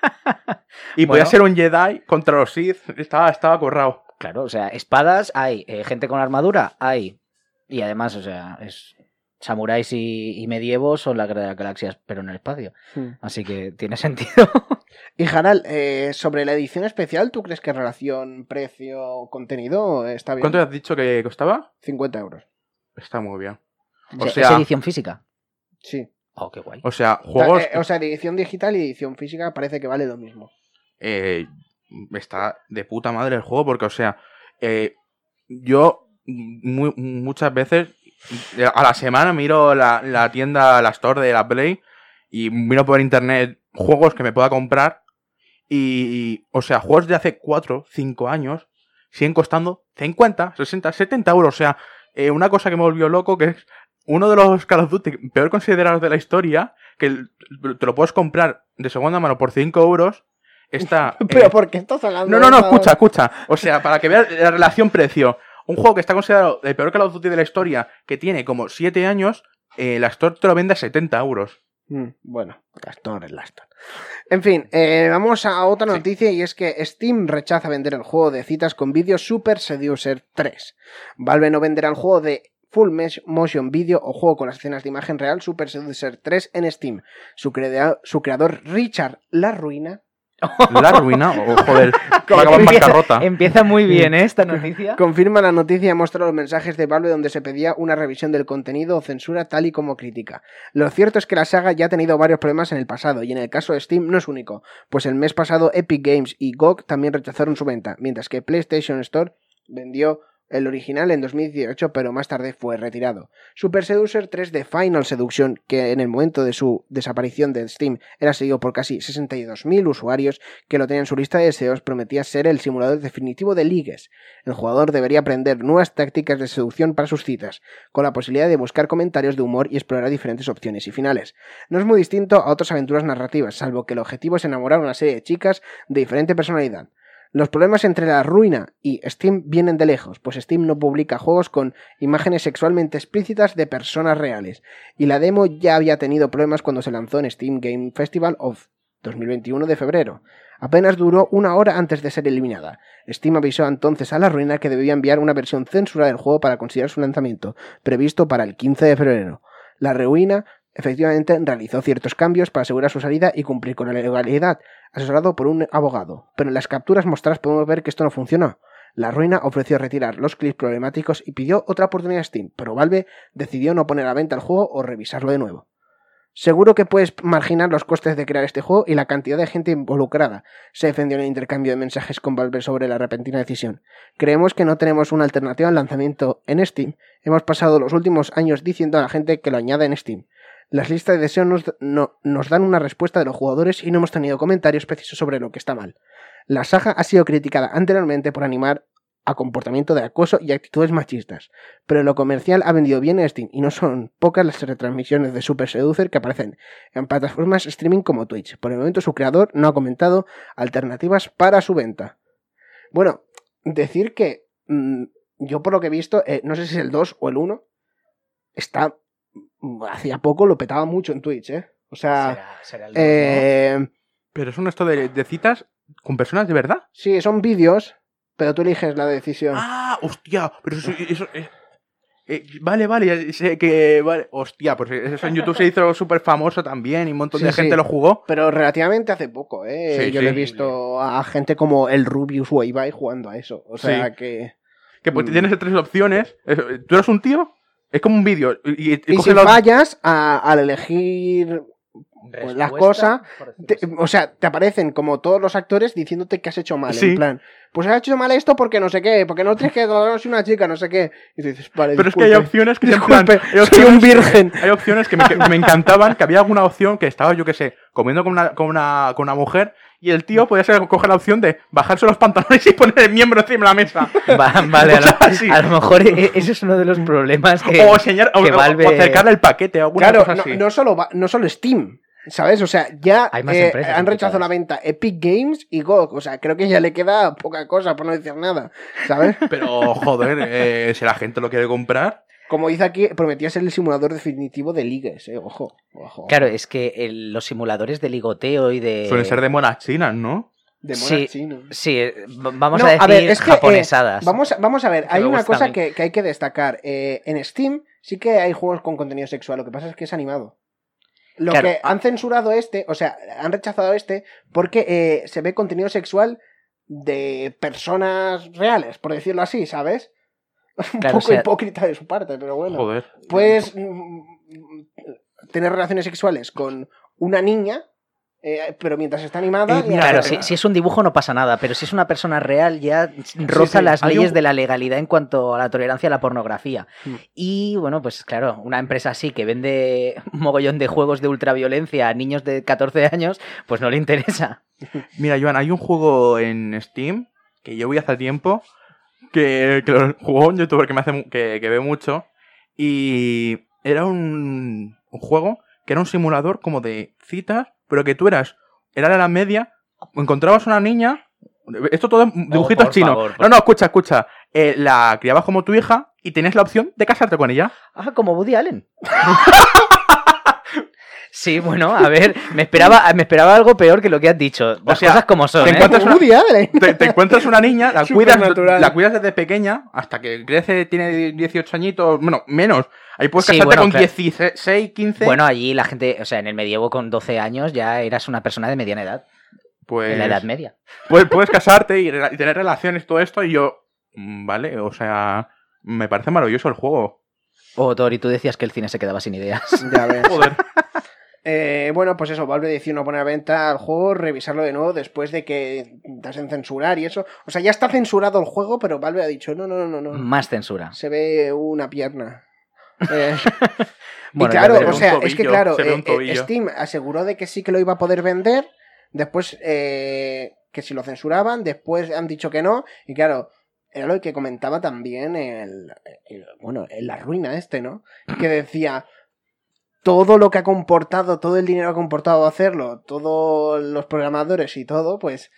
Y Bueno. podías ser un Jedi contra los Sith. Estaba, estaba currado. Claro, o sea, espadas hay, eh, gente con armadura hay. Y además, o sea, es samuráis y, y medievos son la guerra de las galaxias, pero en el espacio. Hmm. Así que tiene sentido. Y Harald, eh, sobre la edición especial, ¿tú crees que relación precio-contenido está bien? ¿Cuánto has dicho que costaba? cincuenta euros. Está muy bien. O O sea, ¿es sea, edición física? Sí. Oh, qué guay. o sea, juegos... Eh, o sea, de edición digital y edición física parece que vale lo mismo. eh, está de puta madre el juego porque, o sea, eh, yo mu- muchas veces eh, a la semana miro la, la tienda, la store de la Play y miro por internet juegos que me pueda comprar y, y, o sea, juegos de hace cuatro, cinco años siguen costando cincuenta, sesenta, setenta euros. O sea, eh, una cosa que me volvió loco, que es uno de los Call of Duty peor considerados de la historia, que el- te lo puedes comprar de segunda mano por cinco euros, está... Pero eh, ¿por qué estás hablando no, no, no, de eso? escucha, escucha. O sea, para que veas la relación precio. Un juego que está considerado el peor Call of Duty de la historia, que tiene como siete años, eh, la Store te lo vende a setenta euros. Mm, bueno, la Store es la Store. En fin, eh, vamos a otra Sí. noticia y es que Steam rechaza vender el juego de citas con vídeo Super Seducer tres. Valve no venderá el juego de Full Mesh Motion Video o juego con las escenas de imagen real Super Seducer tres en Steam. Su, crea- su creador Richard La Ruina La ruina, o joder, va a acabar en Empieza, bancarrota. empieza muy bien, ¿eh? Esta noticia. confirma la noticia y muestra los mensajes de Valve donde se pedía una revisión del contenido o censura tal y como crítica. Lo cierto es que la saga ya ha tenido varios problemas en el pasado y en el caso de Steam no es único, pues el mes pasado Epic Games y G O G también rechazaron su venta, mientras que PlayStation Store vendió el original en dos mil dieciocho, pero más tarde fue retirado. Super Seducer tres de Final Seduction, que en el momento de su desaparición de Steam era seguido por casi sesenta y dos mil usuarios que lo tenían en su lista de deseos, prometía ser el simulador definitivo de ligues. El jugador debería aprender nuevas tácticas de seducción para sus citas, con la posibilidad de buscar comentarios de humor y explorar diferentes opciones y finales. No es muy distinto a otras aventuras narrativas, salvo que el objetivo es enamorar a una serie de chicas de diferente personalidad. Los problemas entre La Ruina y Steam vienen de lejos, pues Steam no publica juegos con imágenes sexualmente explícitas de personas reales, y la demo ya había tenido problemas cuando se lanzó en Steam Game Festival of dos mil veintiuno de febrero. Apenas duró una hora antes de ser eliminada. Steam avisó entonces a La Ruina que debía enviar una versión censurada del juego para considerar su lanzamiento, previsto para el quince de febrero. La Ruina efectivamente realizó ciertos cambios para asegurar su salida y cumplir con la legalidad, asesorado por un abogado, pero en las capturas mostradas podemos ver que esto no funcionó. La Ruina ofreció retirar los clips problemáticos y pidió otra oportunidad a Steam, pero Valve decidió no poner a venta el juego o revisarlo de nuevo. Seguro que puedes marginar los costes de crear este juego y la cantidad de gente involucrada, se defendió en el intercambio de mensajes con Valve sobre la repentina decisión. Creemos que no tenemos una alternativa al lanzamiento en Steam. Hemos pasado los últimos años diciendo a la gente que lo añada en Steam. Las listas de deseos nos, no, nos dan una respuesta de los jugadores y no hemos tenido comentarios precisos sobre lo que está mal. La saga ha sido criticada anteriormente por animar a comportamiento de acoso y actitudes machistas, pero lo comercial ha vendido bien en Steam y no son pocas las retransmisiones de Super Seducer que aparecen en plataformas streaming como Twitch. Por el momento su creador no ha comentado alternativas para su venta. Bueno, decir que mmm, yo por lo que he visto, eh, no sé si es el dos o el uno, está... hacía poco lo petaba mucho en Twitch, ¿eh? O sea... Será, será el dos, eh, ¿no? Pero es un esto de, de citas con personas de verdad. Sí, son vídeos, pero tú eliges la decisión. Ah, hostia, pero eso... eso eh, eh, vale, vale, ya sé que... Vale. Hostia, pues eso en YouTube se hizo súper famoso también y un montón Sí, de gente sí. lo jugó. Pero relativamente hace poco, ¿eh? Sí, Yo sí. le he visto a gente como el Rubius o Ibai jugando a eso. O sea Sí. que... Que pues, Mm. tienes tres opciones. Eh, Tú eres un tío, es como un vídeo. Y, y, Y coges si la- fallas, a- al elegir pues las cosas, te, o sea, te aparecen como todos los actores diciéndote que has hecho mal, sí. En plan, pues has hecho mal esto porque no sé qué, porque no tienes que dar una chica, no sé qué. Y tú dices, vale, pero disculpe, es que hay opciones que disculpe, hay opciones, soy un virgen. Hay opciones que me, que me encantaban, que había alguna opción que estaba, yo qué sé, comiendo con una, con una, con una mujer y el tío podía ser, coger la opción de bajarse los pantalones y poner el miembro encima de la mesa. Va, vale, a lo, a lo mejor ese es uno de los problemas que, o enseñar, que o, Valve... o acercarle el paquete o alguna claro, cosa no, así. No solo, no solo Steam, ¿sabes? O sea, ya eh, han rechazado la venta Epic Games y G O G. O sea, creo que ya le queda poca cosa, por no decir nada, ¿sabes? Pero, joder, eh, si la gente lo quiere comprar... Como dice aquí, prometía ser el simulador definitivo de ligues, eh. Ojo, ojo. Claro, es que el, los simuladores de ligoteo y de... Suelen ser de monas chinas, ¿no? De monas sí, chinas. Sí, vamos no, a decir a ver, es que, japonesadas. Eh, vamos, vamos a ver, hay una cosa que, que hay que destacar. Eh, en Steam sí que hay juegos con contenido sexual, lo que pasa es que es animado. Lo claro. que han censurado este, o sea, han rechazado este porque eh, se ve contenido sexual de personas reales, por decirlo así, ¿sabes? Un claro, poco o sea... hipócrita de su parte, pero bueno. Joder. Puedes mm, tener relaciones sexuales con una niña, eh, pero mientras está animada... Eh, claro, ya... si, si es un dibujo no pasa nada, pero si es una persona real ya roza sí, sí. las leyes un... de la legalidad en cuanto a la tolerancia a la pornografía. Mm. Y bueno, pues claro, una empresa así que vende un mogollón de juegos de ultraviolencia a niños de catorce años, pues no le interesa. Mira, Joan, hay un juego en Steam que yo vi hace tiempo... Que, que lo jugó un youtuber que me hace que, que ve mucho y era un, un juego que era un simulador como de citas, pero que tú eras, era la media, encontrabas una niña, esto todo dibujitos oh, chinos. Favor, no, no, escucha, escucha, eh, la criabas como tu hija y tenías la opción de casarte con ella. Ah, como Woody Allen. Sí, bueno, a ver, me esperaba, me esperaba algo peor que lo que has dicho. Las o sea, cosas como son, te ¿eh? Encuentras una, te, te encuentras una niña, la cuidas, la cuidas desde pequeña hasta que crece, tiene dieciocho añitos, bueno, menos. Ahí puedes casarte sí, bueno, con claro. dieciséis, quince. Bueno, allí la gente, o sea, en el medievo con doce años ya eras una persona de mediana edad. Pues... En la Edad Media. Pues puedes casarte y, y tener relaciones, todo esto, y yo... Vale, o sea... Me parece maravilloso el juego. Oh, Tori, tú decías que el cine se quedaba sin ideas. Ya ves. Joder. Eh, bueno, pues eso, Valve decidió no poner a venta al juego, revisarlo de nuevo después de que intentasen censurar y eso. O sea, ya está censurado el juego, pero Valve ha dicho, no, no, no, no. Más censura. Se ve una pierna. Eh, bueno, y claro, o sea, tobillo, es que claro, eh, Steam aseguró de que sí que lo iba a poder vender, después eh, que si lo censuraban, después han dicho que no, y claro, era lo que comentaba también el, el bueno, el La Ruina este, ¿no? Que decía... Todo lo que ha comportado, todo el dinero que ha comportado hacerlo, todos los programadores y todo, pues...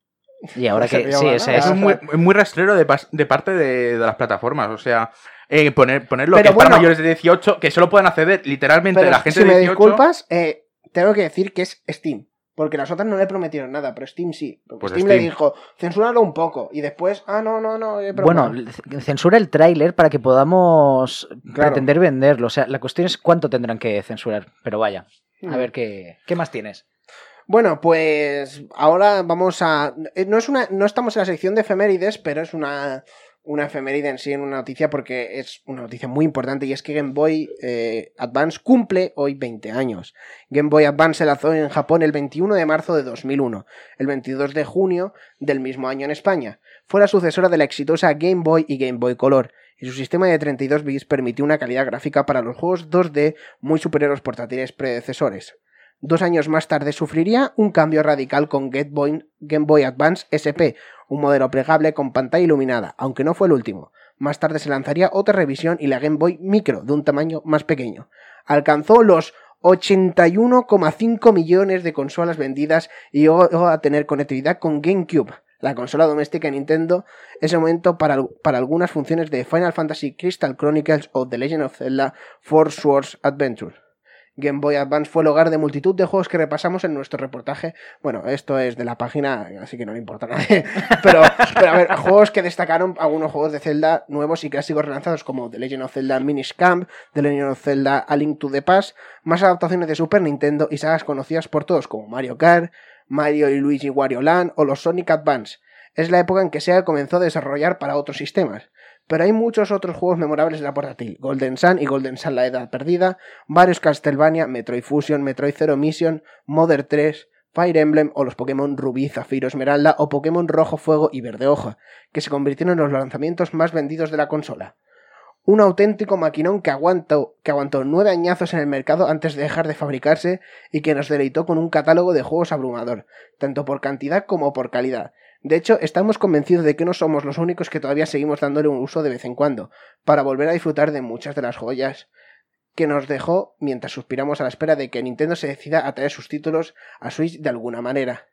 Y ahora que... Sí, es, es muy, muy rastrero de, de parte de, de las plataformas, o sea... Eh, poner, poner lo pero que es bueno, para mayores de dieciocho, que solo pueden acceder literalmente la gente si de dieciocho... Si me disculpas, eh, tengo que decir que es Steam. Porque las otras no le prometieron nada, pero Steam sí. Pues Steam, Steam le dijo, censúralo un poco. Y después, ah, no, no, no. Eh, bueno, censura el tráiler para que podamos claro. pretender venderlo. O sea, la cuestión es cuánto tendrán que censurar. Pero vaya, a hmm. ver qué, qué más tienes. Bueno, pues ahora vamos a... No, es una, no estamos en la sección de efemérides, pero es una... una efeméride en sí, en una noticia, porque es una noticia muy importante, y es que Game Boy eh, Advance cumple hoy veinte años. Game Boy Advance se lanzó en Japón el veintiuno de marzo de dos mil uno, el veintidós de junio del mismo año en España. Fue la sucesora de la exitosa Game Boy y Game Boy Color, y su sistema de treinta y dos bits permitió una calidad gráfica para los juegos dos D muy superior a los portátiles predecesores. Dos años más tarde sufriría un cambio radical con Game Boy, Game Boy Advance S P, un modelo plegable con pantalla iluminada, aunque no fue el último. Más tarde se lanzaría otra revisión y la Game Boy Micro, de un tamaño más pequeño. Alcanzó los ochenta y uno coma cinco millones de consolas vendidas y llegó a tener conectividad con GameCube, la consola doméstica de Nintendo, en ese momento para, para algunas funciones de Final Fantasy Crystal Chronicles o The Legend of Zelda Four Swords Adventure. Game Boy Advance fue el hogar de multitud de juegos que repasamos en nuestro reportaje. Bueno, esto es de la página, así que no le importa a nadie. Pero, pero a ver, juegos que destacaron, algunos juegos de Zelda nuevos y clásicos relanzados como The Legend of Zelda Minish Camp, The Legend of Zelda A Link to the Past, más adaptaciones de Super Nintendo y sagas conocidas por todos como Mario Kart, Mario y Luigi Wario Land o los Sonic Advance. es la época en que Sega comenzó a desarrollar para otros sistemas. Pero hay muchos otros juegos memorables en la portátil. Golden Sun y Golden Sun La Edad Perdida, varios Castlevania, Metroid Fusion, Metroid Zero Mission, Mother tres, Fire Emblem o los Pokémon Rubí, Zafiro, Esmeralda o Pokémon Rojo Fuego y Verde Hoja, que se convirtieron en los lanzamientos más vendidos de la consola. Un auténtico maquinón que aguantó, que aguantó nueve añazos en el mercado antes de dejar de fabricarse y que nos deleitó con un catálogo de juegos abrumador, tanto por cantidad como por calidad. De hecho, estamos convencidos de que no somos los únicos que todavía seguimos dándole un uso de vez en cuando, para volver a disfrutar de muchas de las joyas que nos dejó mientras suspiramos a la espera de que Nintendo se decida a traer sus títulos a Switch de alguna manera.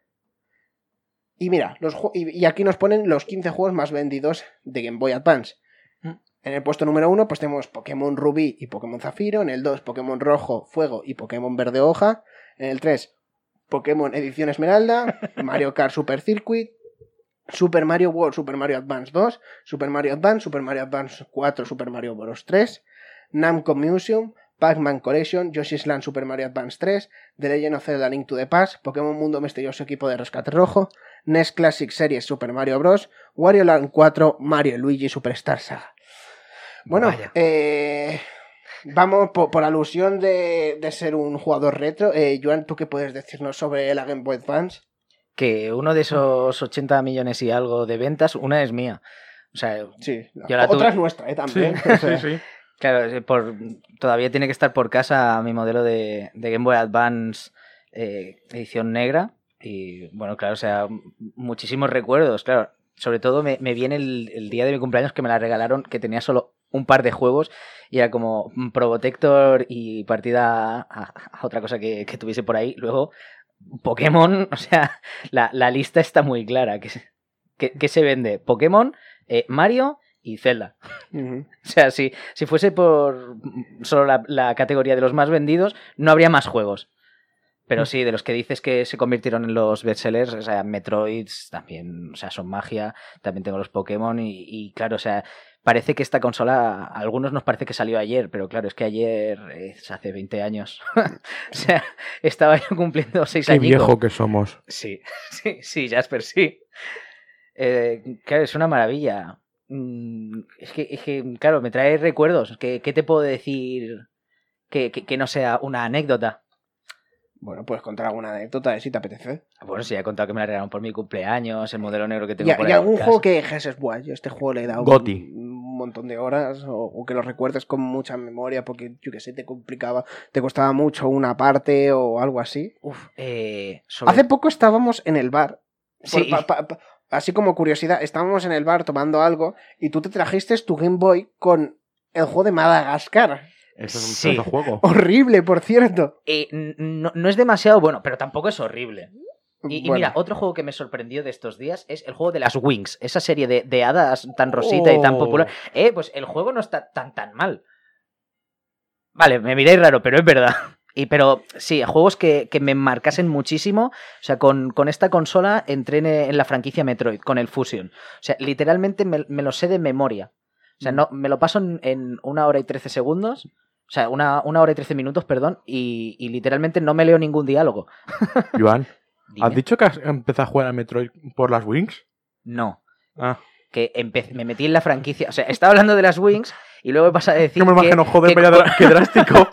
Y mira, los y, y aquí nos ponen los quince juegos más vendidos de Game Boy Advance. En el puesto número uno pues tenemos Pokémon Rubí y Pokémon Zafiro, en el dos Pokémon Rojo Fuego y Pokémon Verde Hoja, en el tres Pokémon Edición Esmeralda, Mario Kart Super Circuit, Super Mario World, Super Mario Advance dos, Super Mario Advance, Super Mario Advance cuatro, Super Mario Bros. tres, Namco Museum, Pac-Man Collection, Yoshi's Land Super Mario Advance tres, The Legend of Zelda Link to the Past, Pokémon Mundo Misterioso Equipo de Rescate Rojo, N E S Classic Series Super Mario Bros., Wario Land cuatro, Mario y Luigi Superstar Saga. Bueno, eh, vamos por, por alusión de, de ser un jugador retro. Eh, Joan, ¿tú qué puedes decirnos sobre la Game Boy Advance? Que uno de esos ochenta millones y algo de ventas, una es mía. O sea, sí, yo la otra tuve... es nuestra, ¿eh? También. Sí, o sea. sí, sí. Claro, por, todavía tiene que estar por casa mi modelo de, de Game Boy Advance eh, edición negra. Y bueno, claro, o sea, muchísimos recuerdos, claro. Sobre todo me, me viene el, el día de mi cumpleaños que me la regalaron, que tenía solo un par de juegos y era como Probotector y partida a, a otra cosa que, que tuviese por ahí. Luego, Pokémon, o sea, la, la lista está muy clara. ¿Qué, qué, qué se vende? Pokémon, eh, Mario y Zelda. Uh-huh. O sea, si, si fuese por solo la, la categoría de los más vendidos, no habría más juegos. Pero sí, de los que dices que se convirtieron en los bestsellers, o sea, Metroids también, o sea, son magia, también tengo los Pokémon y, y claro, o sea, parece que esta consola, a algunos nos parece que salió ayer, pero claro, es que ayer es hace veinte años. O sea, estaba yo cumpliendo seis años. Qué viejo que somos. Sí, sí, sí, Jasper, sí. Eh, claro, es una maravilla. Es que, es que, claro, me trae recuerdos. ¿Qué, qué te puedo decir que, que, que no sea una anécdota? Bueno, puedes contar alguna anécdota de si te apetece. Bueno, sí, he contado que me la regalaron por mi cumpleaños, el modelo negro que tengo y, por ahí. ¿Y algún casa. juego que dijes, buah, yo este juego le he dado Goti. un montón de horas, o, o que lo recuerdes con mucha memoria porque, yo que sé, te complicaba, te costaba mucho una parte o algo así? Uf, eh, sobre... Hace poco estábamos en el bar. Sí. Por, pa, pa, pa, así como curiosidad, estábamos en el bar tomando algo y tú te trajiste tu Game Boy con el juego de Madagascar. Eso es un sí. juego. Horrible, por cierto. Eh, no, no es demasiado bueno, pero tampoco es horrible. Y, bueno. y mira, otro juego que me sorprendió de estos días es el juego de las Wings, esa serie de, de hadas tan rosita oh. y tan popular. Eh, pues el juego no está tan tan mal. Vale, me miréis raro, pero es verdad. Y pero sí, juegos que, que me marcasen muchísimo. O sea, con, con esta consola entré en, en la franquicia Metroid, con el Fusion. O sea, literalmente me, me lo sé de memoria. O sea, no, me lo paso en, en una hora y trece segundos. O sea, una, una hora y trece minutos, perdón, y, y literalmente no me leo ningún diálogo. Joan, ¿has dicho que has empezado a jugar a Metroid por las Wings? No. Ah. Que empe- me metí en la franquicia. O sea, estaba hablando de las Wings y luego he pasado a decir. No me imagino, que, joder, que, vaya dr- qué drástico.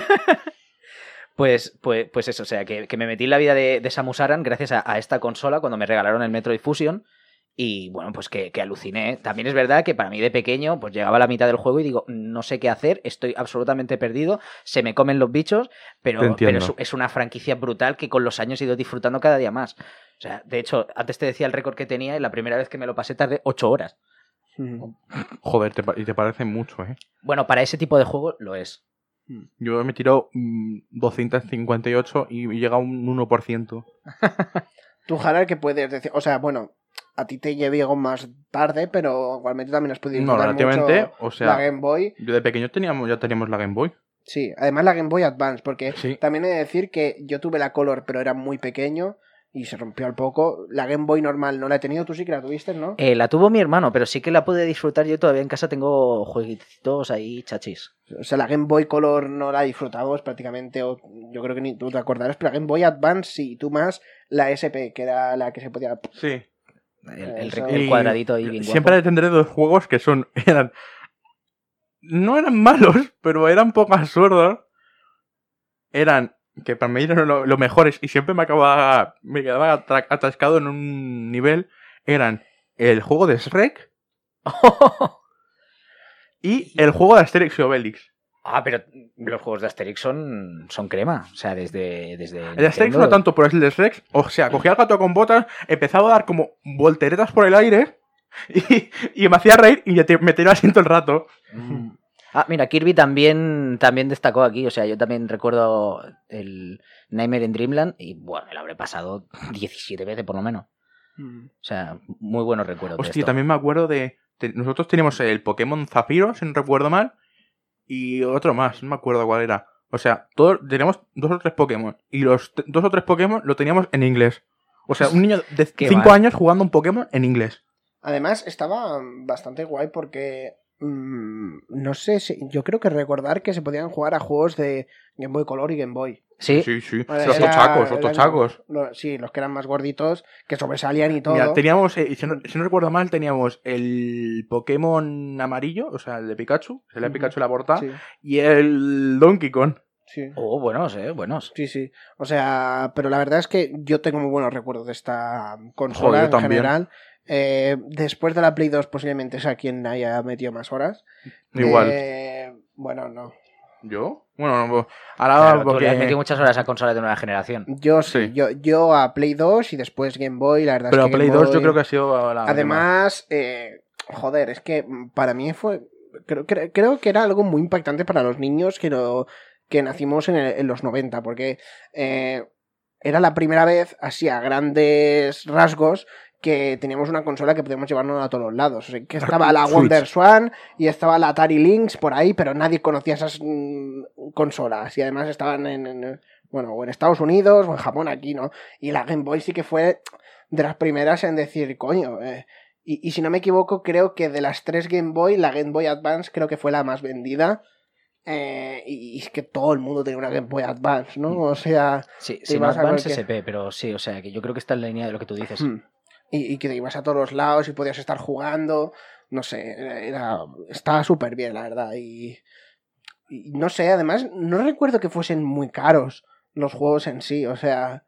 Pues, pues, pues eso, o sea, que, que me metí en la vida de, de Samus Aran gracias a, a esta consola cuando me regalaron el Metroid Fusion. Y bueno, pues que, que aluciné. También es verdad que para mí de pequeño, pues llegaba a la mitad del juego y digo, no sé qué hacer, estoy absolutamente perdido, se me comen los bichos, pero, pero es, es una franquicia brutal que con los años he ido disfrutando cada día más. O sea, de hecho, antes te decía el récord que tenía y la primera vez que me lo pasé tardé ocho horas. Joder, te, y te parece mucho, ¿eh? Bueno, para ese tipo de juego lo es. Yo me he tirado mmm, doscientos cincuenta y ocho y llega a un uno por ciento. Tú, Gerard, ¿qué puedes decir? O sea, bueno, a ti te llegó más tarde, pero igualmente también has podido no, relativamente, mucho o sea, la Game Boy. Yo de pequeño teníamos, ya teníamos la Game Boy. Sí, además la Game Boy Advance, porque sí. También he de decir que yo tuve la Color, pero era muy pequeño y se rompió al poco. La Game Boy normal no la he tenido, tú sí que la tuviste, ¿no? Eh, la tuvo mi hermano, pero sí que la pude disfrutar yo todavía en casa, tengo jueguitos ahí chachis. O sea, la Game Boy Color no la disfrutamos prácticamente, o yo creo que ni tú te acordarás, pero la Game Boy Advance sí, tú más la S P, que era la que se podía... Sí. El, el, Eso. el cuadradito ahí bien Siempre guapo. tendré dos juegos que son... eran No eran malos, pero eran un poco absurdos. Eran... que para mí eran lo, lo mejores y siempre me acababa... me quedaba atra- atascado en un nivel. Eran el juego de Shrek y el juego de Asterix y Obelix. Ah, pero los juegos de Asterix son, son crema. O sea, desde. desde El de Asterix no tanto, pero es el de Shrek. O sea, cogía al gato con botas, empezaba a dar como volteretas por el aire y, y me hacía reír y me tiraba así todo el rato. Mm. Ah, mira, Kirby también, también destacó aquí. O sea, yo también recuerdo el Nightmare in Dreamland y bueno, me lo habré pasado diecisiete veces por lo menos. Mm. O sea, muy buenos recuerdos. de Hostia, esto. también me acuerdo de... te- nosotros teníamos el Pokémon Zafiro, si no recuerdo mal, y otro más, no me acuerdo cuál era. O sea, todos teníamos dos o tres Pokémon, y los t- dos o tres Pokémon lo teníamos en inglés. O sea, un niño de Qué cinco mal. años jugando un Pokémon en inglés. Además, estaba bastante guay porque. mmm, no sé si. Yo creo que recordar que se podían jugar a juegos de Game Boy Color y Game Boy. Sí, Sí, sí. Vale, Los era- tochacos, los eran tochacos. los- sí, los que eran más gorditos, que sobresalían y todo. Mira, teníamos, eh, si, no, si no recuerdo mal, teníamos el Pokémon amarillo, o sea, el de Pikachu, el de Ujú. Pikachu la portada, Sí, y el Donkey Kong. sí. Oh, buenos, eh, buenos. Sí, sí. O sea, pero la verdad es que yo tengo muy buenos recuerdos de esta consola Joder, yo en también. general. Eh, después de la Play dos posiblemente sea quien haya metido más horas. Igual. Eh, bueno, no. ¿Yo? Bueno, no, ahora Claro, tú porque... le has metido muchas horas a consolas de nueva generación. Yo sí, Sí. Yo, yo a Play dos y después Game Boy, la verdad Pero es que Play Game dos yo Boy- creo que ha sido la... Además, eh, joder, es que para mí fue... Creo, creo, creo que era algo muy impactante para los niños que, no, que nacimos en, el- en los noventa, porque eh, era la primera vez, así a grandes rasgos, que teníamos una consola que podíamos llevarnos a todos los lados. O sea, que estaba la Switch. Wonder Swan y estaba la Atari Lynx por ahí, pero nadie conocía esas mm, consolas. Y además estaban en, en, bueno, o en Estados Unidos o en Japón aquí, ¿no? Y la Game Boy sí que fue de las primeras en decir, coño... Eh, y, y si no me equivoco, creo que de las tres Game Boy, la Game Boy Advance creo que fue la más vendida. Eh, y, y es que todo el mundo tenía una Game Boy Advance, ¿no? O sea... Sí, te si no ibas a Advance cualquier- S P, pero sí, o sea, que yo creo que está en la línea de lo que tú dices. Hmm. Y, y que te ibas a todos los lados y podías estar jugando. No sé, era, estaba súper bien, la verdad. Y, y no sé, además, no recuerdo que fuesen muy caros los juegos en sí. O sea,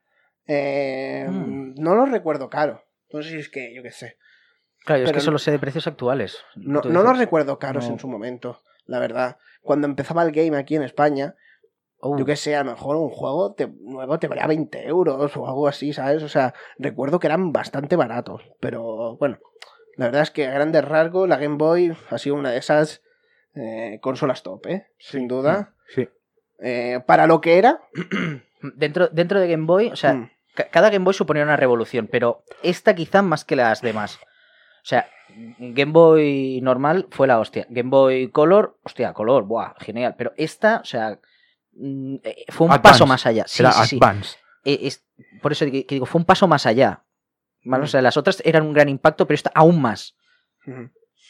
eh, Mm. no los recuerdo caros. No sé si es que, yo qué sé. Claro, yo es Pero que solo sé de precios actuales. No, Tú no dices, los recuerdo caros no. en su momento, la verdad. Cuando empezaba el game aquí en España, "Oh, yo qué sé, a lo mejor un juego te, nuevo te valía veinte euros o algo así, ¿sabes? O sea, recuerdo que eran bastante baratos, pero bueno, la verdad es que a grandes rasgos la Game Boy ha sido una de esas eh, consolas top, ¿eh? Sin duda. Sí. Eh, para lo que era... Dentro, dentro de Game Boy, o sea, mm, ca- cada Game Boy suponía una revolución, pero esta quizá más que las demás. O sea, Game Boy normal fue la hostia. Game Boy Color, hostia, color, buah, genial. Pero esta, o sea, mm, eh, fue un Advance. paso más allá. Sí, Era sí, sí. Advance. Eh, es- por eso que que digo, fue un paso más allá. ¿Vale? Mm. O sea, las otras eran un gran impacto, pero esta aún más. Ujú.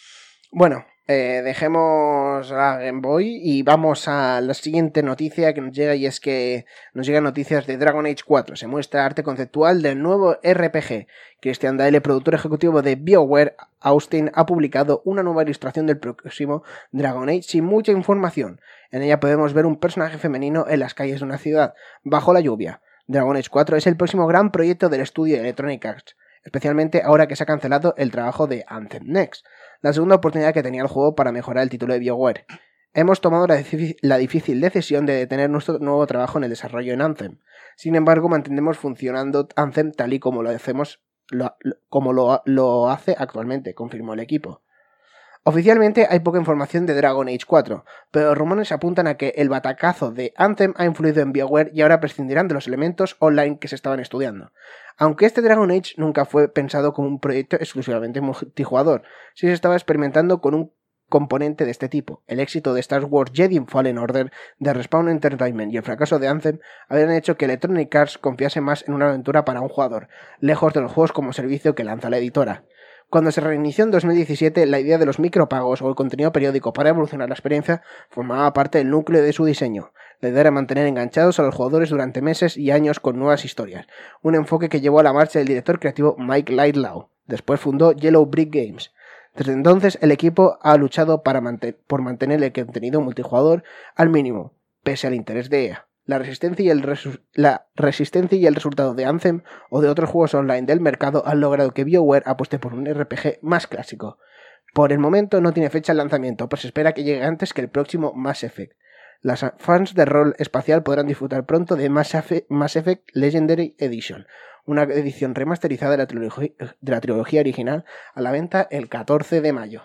Bueno, eh, dejemos la Game Boy y vamos a la siguiente noticia que nos llega, y es que nos llegan noticias de Dragon Age cuatro. Se muestra arte conceptual del nuevo R P G. Christian Dale, productor ejecutivo de BioWare Austin, ha publicado una nueva ilustración del próximo Dragon Age sin mucha información. En ella podemos ver un personaje femenino en las calles de una ciudad, bajo la lluvia. Dragon Age cuatro es el próximo gran proyecto del estudio Electronic Arts, especialmente ahora que se ha cancelado el trabajo de Anthem Next, la segunda oportunidad que tenía el juego para mejorar el título de BioWare. Hemos tomado la, difícil, la difícil decisión de detener nuestro nuevo trabajo en el desarrollo en Anthem. Sin embargo, mantendremos funcionando Anthem tal y como lo hacemos, lo, lo, como lo, lo hace actualmente, confirmó el equipo. Oficialmente hay poca información de Dragon Age cuatro, pero los rumores apuntan a que el batacazo de Anthem ha influido en BioWare y ahora prescindirán de los elementos online que se estaban estudiando. Aunque este Dragon Age nunca fue pensado como un proyecto exclusivamente multijugador, sí se estaba experimentando con un componente de este tipo. El éxito de Star Wars Jedi Fallen Order de Respawn Entertainment y el fracaso de Anthem habían hecho que Electronic Arts confiase más en una aventura para un jugador, lejos de los juegos como servicio que lanza la editora. Cuando se reinició en dos mil diecisiete, la idea de los micropagos o el contenido periódico para evolucionar la experiencia formaba parte del núcleo de su diseño. La idea era mantener enganchados a los jugadores durante meses y años con nuevas historias, un enfoque que llevó a la marcha el director creativo Mike Lightlaw. Después fundó Yellow Brick Games. Desde entonces, el equipo ha luchado para manten- por mantener el contenido multijugador al mínimo, pese al interés de E A. La resistencia, y el resu- la resistencia y el resultado de Anthem o de otros juegos online del mercado han logrado que BioWare apueste por un R P G más clásico. Por el momento no tiene fecha de lanzamiento, pero se espera que llegue antes que el próximo Mass Effect. Los fans de rol espacial podrán disfrutar pronto de Mass Effect, Mass Effect Legendary Edition, una edición remasterizada de la, trilogía, de la trilogía original, a la venta el catorce de mayo.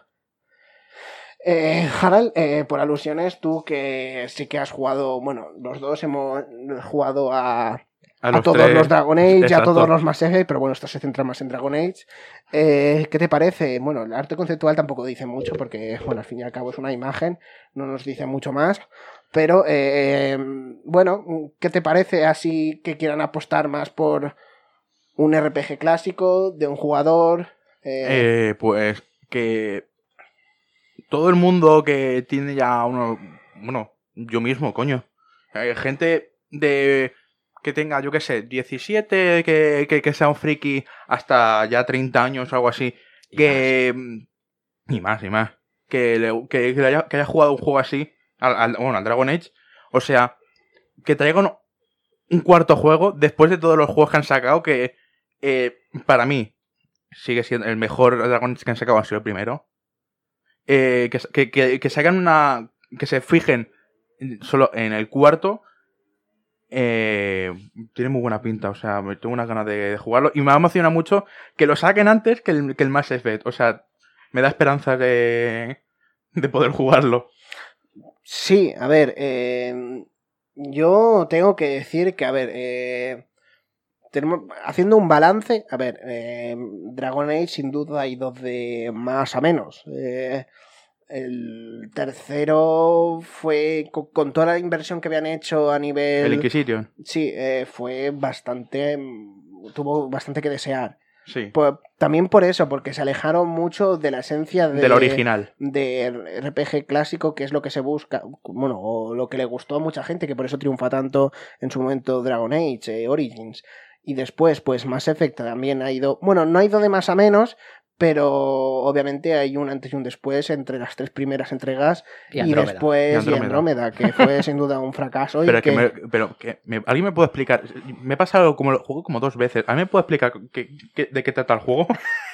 Eh, Harald, eh, por alusiones, tú que sí que has jugado, bueno, los dos hemos jugado a, a, a todos tres, los Dragon Age, exacto, y a todos los Mass Effect, pero bueno, esto se centra más en Dragon Age. Eh, ¿Qué te parece? Bueno, el arte conceptual tampoco dice mucho porque, bueno, al fin y al cabo es una imagen, no nos dice mucho más. Pero, eh, bueno, ¿qué te parece así que quieran apostar más por un R P G clásico de un jugador? Eh... Eh, pues que todo el mundo que tiene ya uno, bueno, yo mismo, coño, hay gente de que tenga, yo qué sé, diecisiete, que, que, que sea un friki hasta ya treinta años o algo así, y que más. y más, y más, que, le, que, que, haya, que haya jugado un juego así, al, al, bueno, al Dragon Age, o sea, que traigan un cuarto juego después de todos los juegos que han sacado, que eh, para mí sigue siendo el mejor Dragon Age que han sacado, ha sido el primero. Eh, que, que, que, que se hagan una. Que se fijen solo en el cuarto. Eh, tiene muy buena pinta, o sea, me tengo unas ganas de, de jugarlo. Y me emociona mucho que lo saquen antes que el, que el Mass Effect. O sea, me da esperanza de, de poder jugarlo. Sí, a ver, eh, yo tengo que decir que, a ver, eh, tenemos, haciendo un balance, a ver, eh, Dragon Age sin duda ha ido de más a menos. Eh, el tercero fue, con, con toda la inversión que habían hecho a nivel... El Inquisition. Sí, eh, fue bastante... tuvo bastante que desear. Sí. Pues, también por eso, porque se alejaron mucho de la esencia de, del original. De R P G clásico, que es lo que se busca, bueno, o lo que le gustó a mucha gente, que por eso triunfa tanto en su momento Dragon Age, eh, Origins. Y después, pues Mass Effect también ha ido, bueno, no ha ido de más a menos, pero obviamente hay un antes y un después entre las tres primeras entregas y, y después y Andrómeda. y Andrómeda, que fue sin duda un fracaso. Pero y que, que... Me, pero que me, alguien me puede explicar, me he pasado como el juego como dos veces, ¿alguien me puede explicar que, que, de qué trata el juego?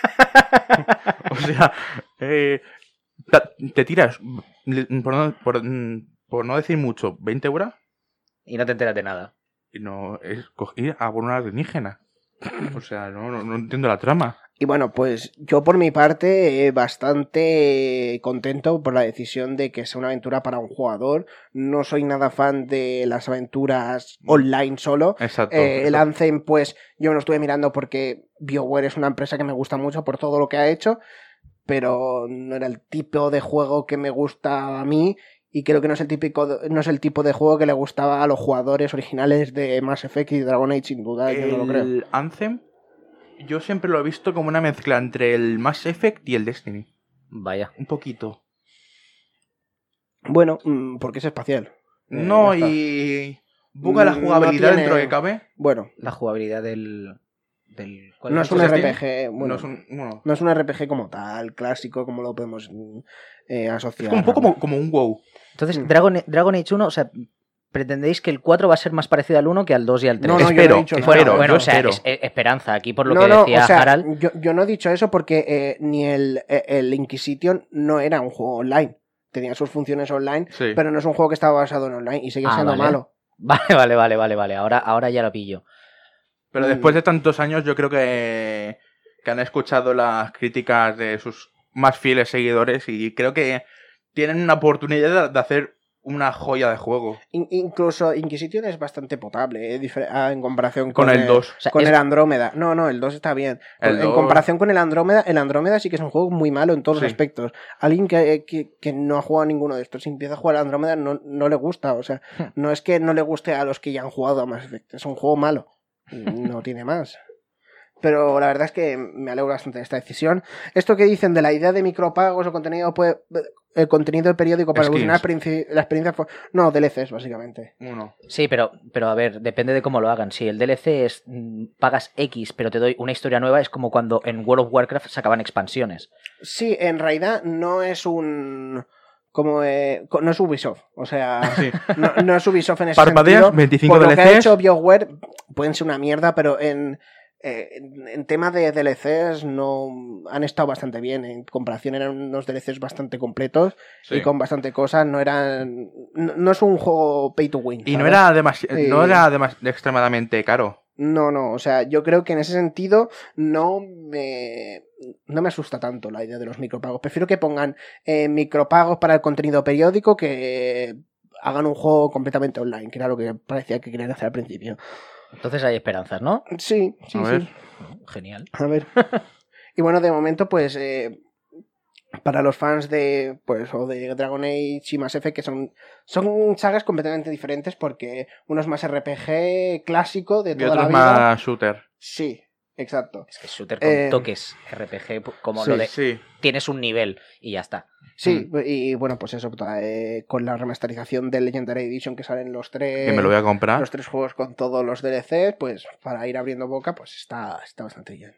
O sea, eh, te tiras, por no, por, por no decir mucho, veinte euros y no te enteras de nada. Y no, es ir a por una alienígena. O sea, no, no, no entiendo la trama. Y bueno, pues yo por mi parte eh, bastante contento por la decisión de que sea una aventura para un jugador. No soy nada fan de las aventuras online solo. Exacto. Eh, el exacto. Anthem, pues yo me lo estuve mirando porque BioWare es una empresa que me gusta mucho por todo lo que ha hecho, pero no era el tipo de juego que me gusta a mí. Y creo que no es el típico, no es el tipo de juego que le gustaba a los jugadores originales de Mass Effect y Dragon Age, sin duda, el yo no lo creo. El Anthem, yo siempre lo he visto como una mezcla entre el Mass Effect y el Destiny. Vaya. Un poquito. Bueno, porque es espacial. No, eh, y... Buga la jugabilidad no tiene... dentro que cabe. Bueno. La jugabilidad del... del... No es un R P G, bueno, no, es un, bueno. no es un R P G como tal, clásico, como lo podemos eh, asociar. Es un poco como, como un WoW. Entonces, mm. Dragon, Dragon Age uno, o sea, ¿pretendéis que el cuatro va a ser más parecido al uno que al dos y al tres? No, no, espero, yo no he dicho espero, nada. Bueno, yo o sea, espero. Es, es esperanza. Aquí, por lo no, que no, decía o sea, Harald... Yo, yo no he dicho eso porque eh, ni el, el Inquisition no era un juego online. Tenía sus funciones online, sí. pero no es un juego que estaba basado en online y sigue ah, siendo vale. malo. Vale, vale, vale, vale, vale. Ahora, ahora ya lo pillo. Pero después de tantos años, yo creo que, que han escuchado las críticas de sus más fieles seguidores y creo que tienen una oportunidad de hacer una joya de juego. In- incluso Inquisition es bastante potable, ¿eh? Difer- en comparación con, con el dos. El, o sea, con es... el Andrómeda. No, no, el dos está bien. El en dos... comparación con el Andrómeda, el Andrómeda sí que es un juego muy malo en todos sí. los aspectos. Alguien que, que, que no ha jugado a ninguno de estos, si empieza a jugar al Andrómeda, no, no le gusta. O sea, no es que no le guste a los que ya han jugado a Mass Effect. Es un juego malo. No tiene más. pero la verdad es que me alegro bastante de esta decisión. Esto que dicen de la idea de micropagos o contenido puede, el contenido periódico para evolucionar la experiencia... No, D L Cs, básicamente. Uno. Sí, pero, pero a ver, depende de cómo lo hagan. Si el D L C es mmm, pagas X, pero te doy una historia nueva, es como cuando en World of Warcraft sacaban expansiones. Sí, en realidad no es un... como eh, no es Ubisoft, o sea, sí. no, no es Ubisoft en ese Parpadeas, sentido. veinticinco Por lo D L Cs. Que ha hecho BioWare pueden ser una mierda, pero en, eh, en, en tema de D L Cs no han estado bastante bien. En comparación eran unos D L Cs bastante completos sí. y con bastante cosas. No eran, no, no es un juego pay to win. Y ¿sabes? no era demasi- eh, no era demas- extremadamente caro. No, no, o sea, yo creo que en ese sentido no me, no me asusta tanto la idea de los micropagos. Prefiero que pongan eh, micropagos para el contenido periódico que eh, hagan un juego completamente online, que era lo que parecía que querían hacer al principio. Entonces hay esperanzas, ¿no? Sí, sí, A ver. sí. Genial. A ver. Y bueno, de momento, pues... Eh, para los fans de pues o de Dragon Age y Mass Effect, que son, son sagas completamente diferentes, porque uno es más R P G clásico de toda y otro la es vida. más shooter. Sí, exacto. Es que shooter con Eh, toques R P G, como sí, lo de Sí. tienes un nivel y ya está. Sí, mm. y bueno, pues eso, eh, con la remasterización del Legendary Edition que salen los tres, Que me lo voy a comprar. los tres juegos con todos los D L Cs, pues para ir abriendo boca, pues está, está bastante bien.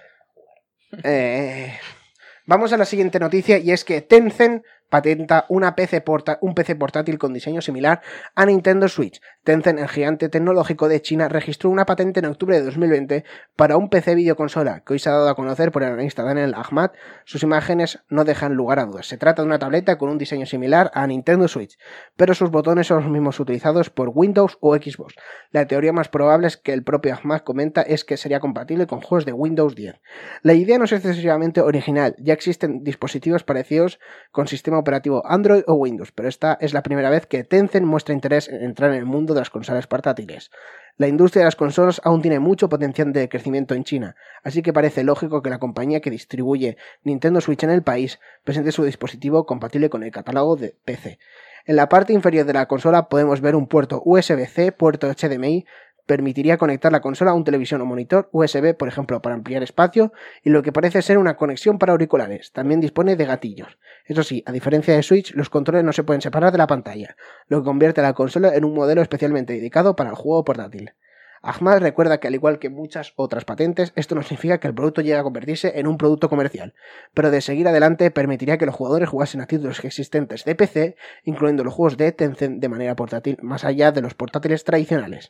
eh... Vamos a la siguiente noticia, y es que Tencent patenta una P C porta- un P C portátil con diseño similar a Nintendo Switch. Tencent, el gigante tecnológico de China, registró una patente en octubre de dos mil veinte para un P C videoconsola que hoy se ha dado a conocer por el analista Daniel Ahmad. Sus imágenes no dejan lugar a dudas. Se trata de una tableta con un diseño similar a Nintendo Switch, pero sus botones son los mismos utilizados por Windows o Xbox. La teoría más probable es que el propio Ahmad comenta es que sería compatible con juegos de Windows diez. La idea no es excesivamente original, ya existen dispositivos parecidos con sistema operativo Android o Windows, pero esta es la primera vez que Tencent muestra interés en entrar en el mundo de las consolas portátiles. La industria de las consolas aún tiene mucho potencial de crecimiento en China, así que parece lógico que la compañía que distribuye Nintendo Switch en el país presente su dispositivo compatible con el catálogo de P C. En la parte inferior de la consola podemos ver un puerto U S B C, puerto H D M I, permitiría conectar la consola a un televisor o monitor U S B, por ejemplo, para ampliar espacio, y lo que parece ser una conexión para auriculares. También dispone de gatillos. Eso sí, a diferencia de Switch, los controles no se pueden separar de la pantalla, lo que convierte a la consola en un modelo especialmente dedicado para el juego portátil. Ahmad recuerda que, al igual que muchas otras patentes, esto no significa que el producto llegue a convertirse en un producto comercial, pero de seguir adelante permitiría que los jugadores jugasen a títulos existentes de P C, incluyendo los juegos de Tencent de manera portátil, más allá de los portátiles tradicionales.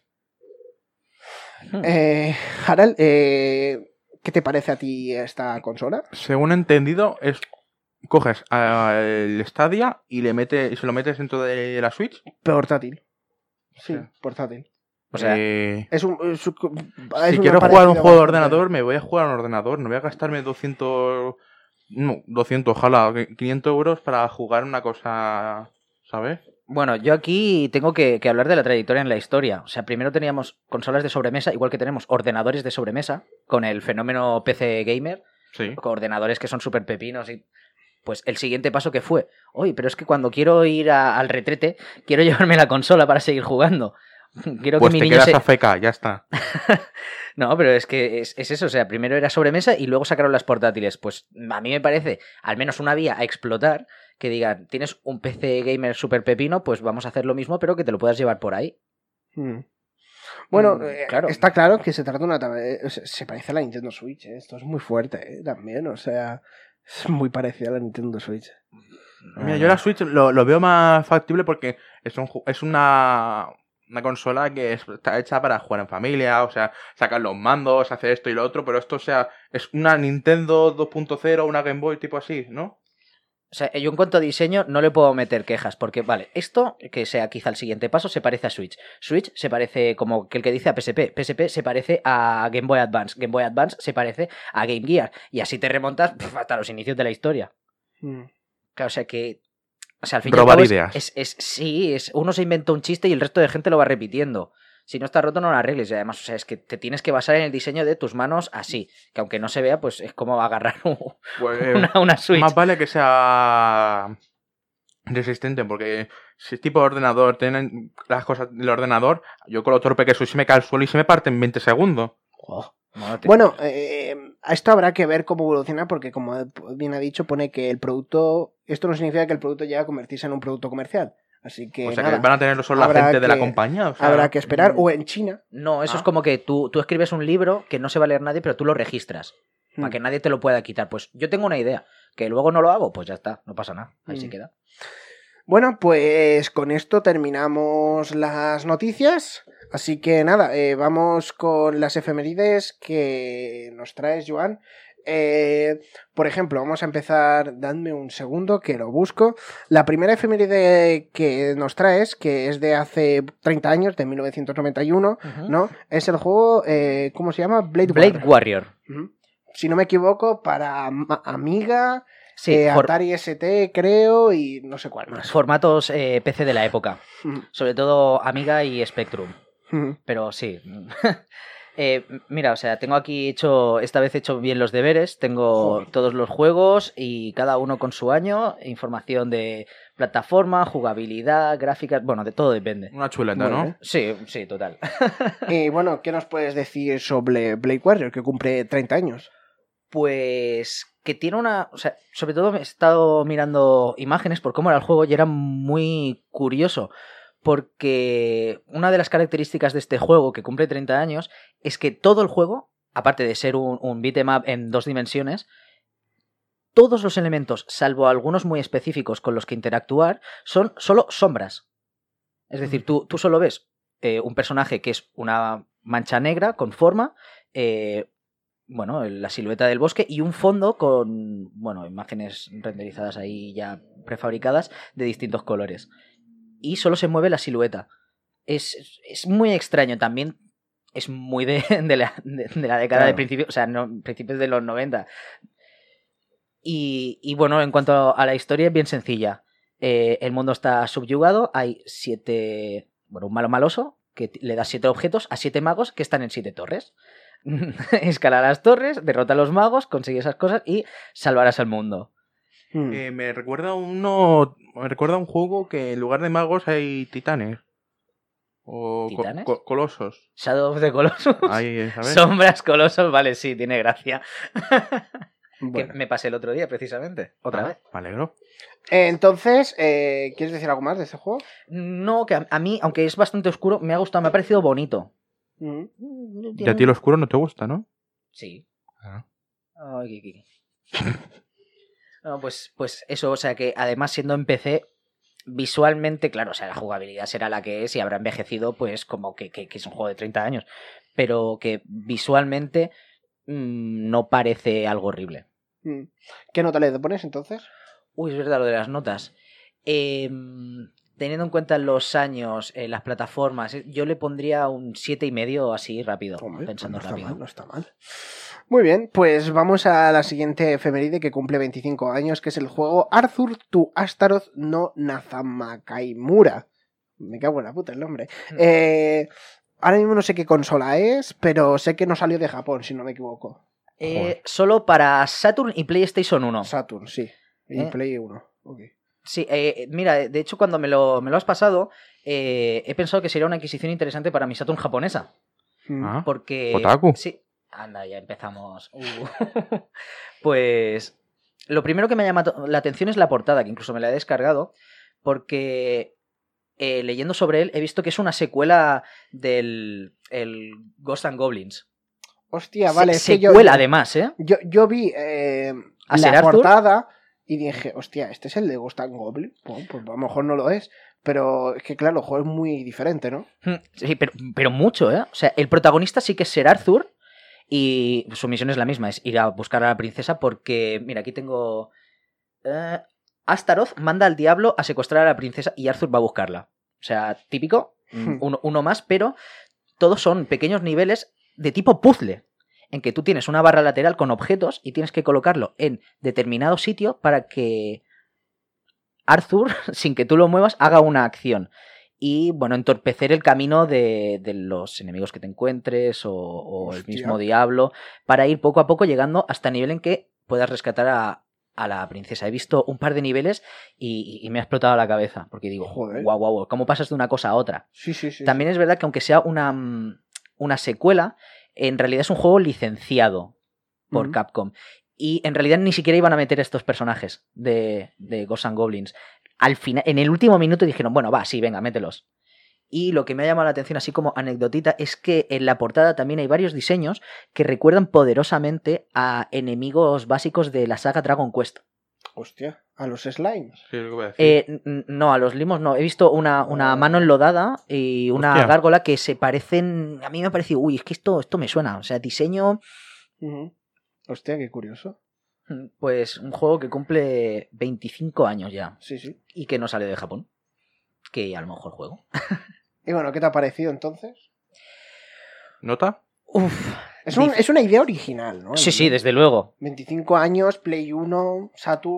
Eh, Harald, eh, ¿qué te parece a ti esta consola? Según he entendido, es coges uh, el Stadia y le metes y se lo metes dentro de la Switch. Portátil. Sí, Sí. portátil. O sea, eh, Es un, es un- es si una quiero jugar un parecida juego de bastante. ordenador, me voy a jugar a un ordenador. No voy a gastarme doscientos... No, doscientos, ojalá, quinientos euros para jugar una cosa, ¿sabes? bueno, yo aquí tengo que, que hablar de la trayectoria en la historia. O sea, primero teníamos consolas de sobremesa, igual que tenemos ordenadores de sobremesa, con el fenómeno P C gamer, Sí. con ordenadores que son súper pepinos y... Pues el siguiente paso que fue, oye, pero es que cuando quiero ir a- al retrete, quiero llevarme la consola para seguir jugando. Quiero Pues que mi te niño quedas se... A F K, ya está. No, pero es que es, es eso, o sea, primero era sobremesa y luego sacaron las portátiles. Pues a mí me parece, al menos una vía a explotar, que digan, tienes un P C gamer super pepino, pues vamos a hacer lo mismo, pero que te lo puedas llevar por ahí. Hmm. Bueno, Mm, eh, claro. está claro que se trata de una tableta. Se parece a la Nintendo Switch, ¿eh? Esto es muy fuerte, ¿eh? También, o sea, es muy parecida a la Nintendo Switch. Mira, yo la Switch lo, lo veo más factible porque es, un, ju- es una, una consola que es- está hecha para jugar en familia, o sea, sacar los mandos, hacer esto y lo otro, pero esto, o sea, es una Nintendo dos punto cero, una Game Boy tipo así, ¿no? O sea, yo en cuanto a diseño no le puedo meter quejas, porque, vale, esto, que sea quizá el siguiente paso, se parece a Switch. Switch se parece, como que el que dice, a P S P. P S P se parece a Game Boy Advance. Game Boy Advance se parece a Game Gear. Y así te remontas pf, hasta los inicios de la historia. Hmm. Claro, o sea que... O sea, al fin y al Robar cabo es- ideas. Es, es, sí, es, uno se inventa un chiste y el resto de gente lo va repitiendo. Si no está roto, no lo arregles. Y además, o sea, es que te tienes que basar en el diseño de tus manos así. Que aunque no se vea, pues es como agarrar un- Pues, eh, una, una Switch. más vale que sea resistente, porque si es tipo ordenador, tienen las cosas del ordenador, yo con lo torpe que soy, se me cae al suelo y se me parte en veinte segundos. Oh. Bueno, te- Bueno, eh, esto habrá que ver cómo evoluciona porque, como bien ha dicho, pone que el producto... Esto no significa que el producto llegue a convertirse en un producto comercial. Así que O sea, nada, que van a tenerlo solo la habrá gente de la que- compañía. O sea, habrá que esperar. mm. O en China. No, eso Ah. es como que tú, tú escribes un libro que no se va a leer nadie, pero tú lo registras. Para Mm. que nadie te lo pueda quitar. Pues yo tengo una idea. Que luego no lo hago, pues ya está. No pasa nada. Ahí se Mm. queda. Bueno, pues con esto terminamos las noticias. Así que nada, eh, vamos con las efemérides que nos traes, Joan. Eh, por ejemplo, vamos a empezar, dadme un segundo que lo busco. La primera efeméride que nos traes, que es de hace treinta años, de mil novecientos noventa y uno, Ujú. ¿no? Es el juego, eh, ¿cómo se llama? Blade, Blade Warrior. Warrior. Ujú. Si no me equivoco, para Am- Amiga, Sí, eh, for- Atari S T, creo, y no sé cuál más. formatos eh, P C de la época. Ujú. Sobre todo Amiga y Spectrum. Ujú. Pero sí. Eh, mira, o sea, tengo aquí hecho, esta vez he hecho bien los deberes, tengo Joder. todos los juegos y cada uno con su año, información de plataforma, jugabilidad, gráficas, bueno, de todo depende. una chuleta, Muy ¿no? bien. Sí, sí, total. Y bueno, ¿qué nos puedes decir sobre Blade Warrior, que cumple treinta años? Pues que tiene una, o sea, sobre todo me he estado mirando imágenes por cómo era el juego y era muy curioso. Porque una de las características de este juego, que cumple treinta años, es que todo el juego, aparte de ser un, un beat'em up en dos dimensiones, todos los elementos, salvo algunos muy específicos con los que interactuar, son solo sombras. Es decir, tú, tú solo ves eh, un personaje que es una mancha negra con forma, eh, bueno, la silueta del bosque y un fondo con, bueno, imágenes renderizadas ahí ya prefabricadas de distintos colores. Y solo se mueve la silueta. Es, es muy extraño. También es muy de, de, la, de, de la década Claro. de principios, o sea, no, principios de los noventa. Y, y bueno, en cuanto a la historia, es bien sencilla. Eh, el mundo está subyugado, hay siete... Bueno, un malo maloso que t- le da siete objetos a siete magos que están en siete torres. Escala las torres, derrota a los magos, consigue esas cosas y salvarás al mundo. Mm. Eh, me recuerda a uno. Me recuerda a un juego que en lugar de magos hay titanes. O co- ¿Titanes? co- colosos. Shadow of the Colossus. Ahí, ¿sabes? Sombras colosos, vale, sí, tiene gracia. Bueno. Que me pasé el otro día, precisamente. Otra Ah, vez. Me alegro. Eh, Entonces, eh, ¿quieres decir algo más de este juego? No, que a, a mí, aunque es bastante oscuro, me ha gustado, me ha parecido bonito. Mm. Y a ti lo oscuro no te gusta, ¿no? Sí. Ah. Ay, qué- qué. No, pues, pues eso, o sea que además siendo en P C, visualmente, claro, o sea, la jugabilidad será la que es y habrá envejecido, pues como que, que, que es un juego de treinta años. Pero que visualmente mmm, no parece algo horrible. Mm. ¿Qué nota le pones entonces? Uy, es verdad lo de las notas. Eh, teniendo en cuenta los años, eh, las plataformas, eh, yo le pondría un siete y medio así rápido, Hombre, pensando pues no está rápido. mal, no está mal. Muy bien, pues vamos a la siguiente efeméride que cumple veinticinco años, que es el juego Arthur to Astaroth no Nazamakaimura. Me cago en la puta el nombre. Mm. Eh, ahora mismo no sé qué consola es, pero sé que no salió de Japón, si no me equivoco. Eh, Joder. solo para Saturn y PlayStation uno. Saturn, sí. Y ¿Eh? Play uno. Ok. Sí, eh, mira, de hecho cuando me lo, me lo has pasado, eh, he pensado que sería una adquisición interesante para mi Saturn japonesa. Mm. Ah, Porque... Otaku. Sí. Anda, ya empezamos. Uh. Pues... Lo primero que me ha llamado la atención es la portada, que incluso me la he descargado, porque eh, leyendo sobre él he visto que es una secuela del el Ghost and Goblins. Hostia, vale. Se- es que yo- secuela además, ¿eh? Yo, yo vi eh, ¿A la Ser Arthur? portada y dije, hostia, ¿este es el de Ghost and Goblin? Bueno, pues a lo mejor no lo es, pero es que claro, el juego es muy diferente, ¿no? Sí, pero, pero mucho, ¿eh? O sea, el protagonista sí que es Ser Arthur y su misión es la misma, es ir a buscar a la princesa porque, mira, aquí tengo... eh, Astaroth manda al diablo a secuestrar a la princesa y Arthur va a buscarla. O sea, típico, Hmm. uno, uno más, pero todos son pequeños niveles de tipo puzzle, en que tú tienes una barra lateral con objetos y tienes que colocarlo en determinado sitio para que Arthur, sin que tú lo muevas, haga una acción. Y, bueno, entorpecer el camino de, de los enemigos que te encuentres o, o el Hostia. mismo diablo, para ir poco a poco llegando hasta el nivel en que puedas rescatar a, a la princesa. He visto un par de niveles y, y me ha explotado la cabeza, porque digo, Joder. guau, guau, ¿cómo pasas de una cosa a otra? Sí, sí, sí. También es verdad que aunque sea una, mm, una secuela, en realidad es un juego licenciado por uh-huh. Capcom. Y en realidad ni siquiera iban a meter estos personajes de, de Ghosts and Goblins. Al final, en el último minuto dijeron, bueno, va, sí, venga, mételos. Y lo que me ha llamado la atención, así como anecdotita, es que en la portada también hay varios diseños que recuerdan poderosamente a enemigos básicos de la saga Dragon Quest. Hostia, ¿a los slimes? Sí, lo que voy a decir. Eh, no, a los limos no. He visto una, una oh. mano enlodada y una Hostia. gárgola que se parecen... A mí me ha parecido, uy, es que esto, esto me suena. O sea, diseño... Uh-huh. Hostia, qué curioso. Pues un juego que cumple veinticinco años ya. Sí, sí. Y que no sale de Japón. Que a lo mejor juego. Y bueno, ¿qué te ha parecido entonces? ¿Nota? Uf. Es, un, es una idea original, ¿no? Sí, sí, desde luego. veinticinco años, Play uno, Saturn.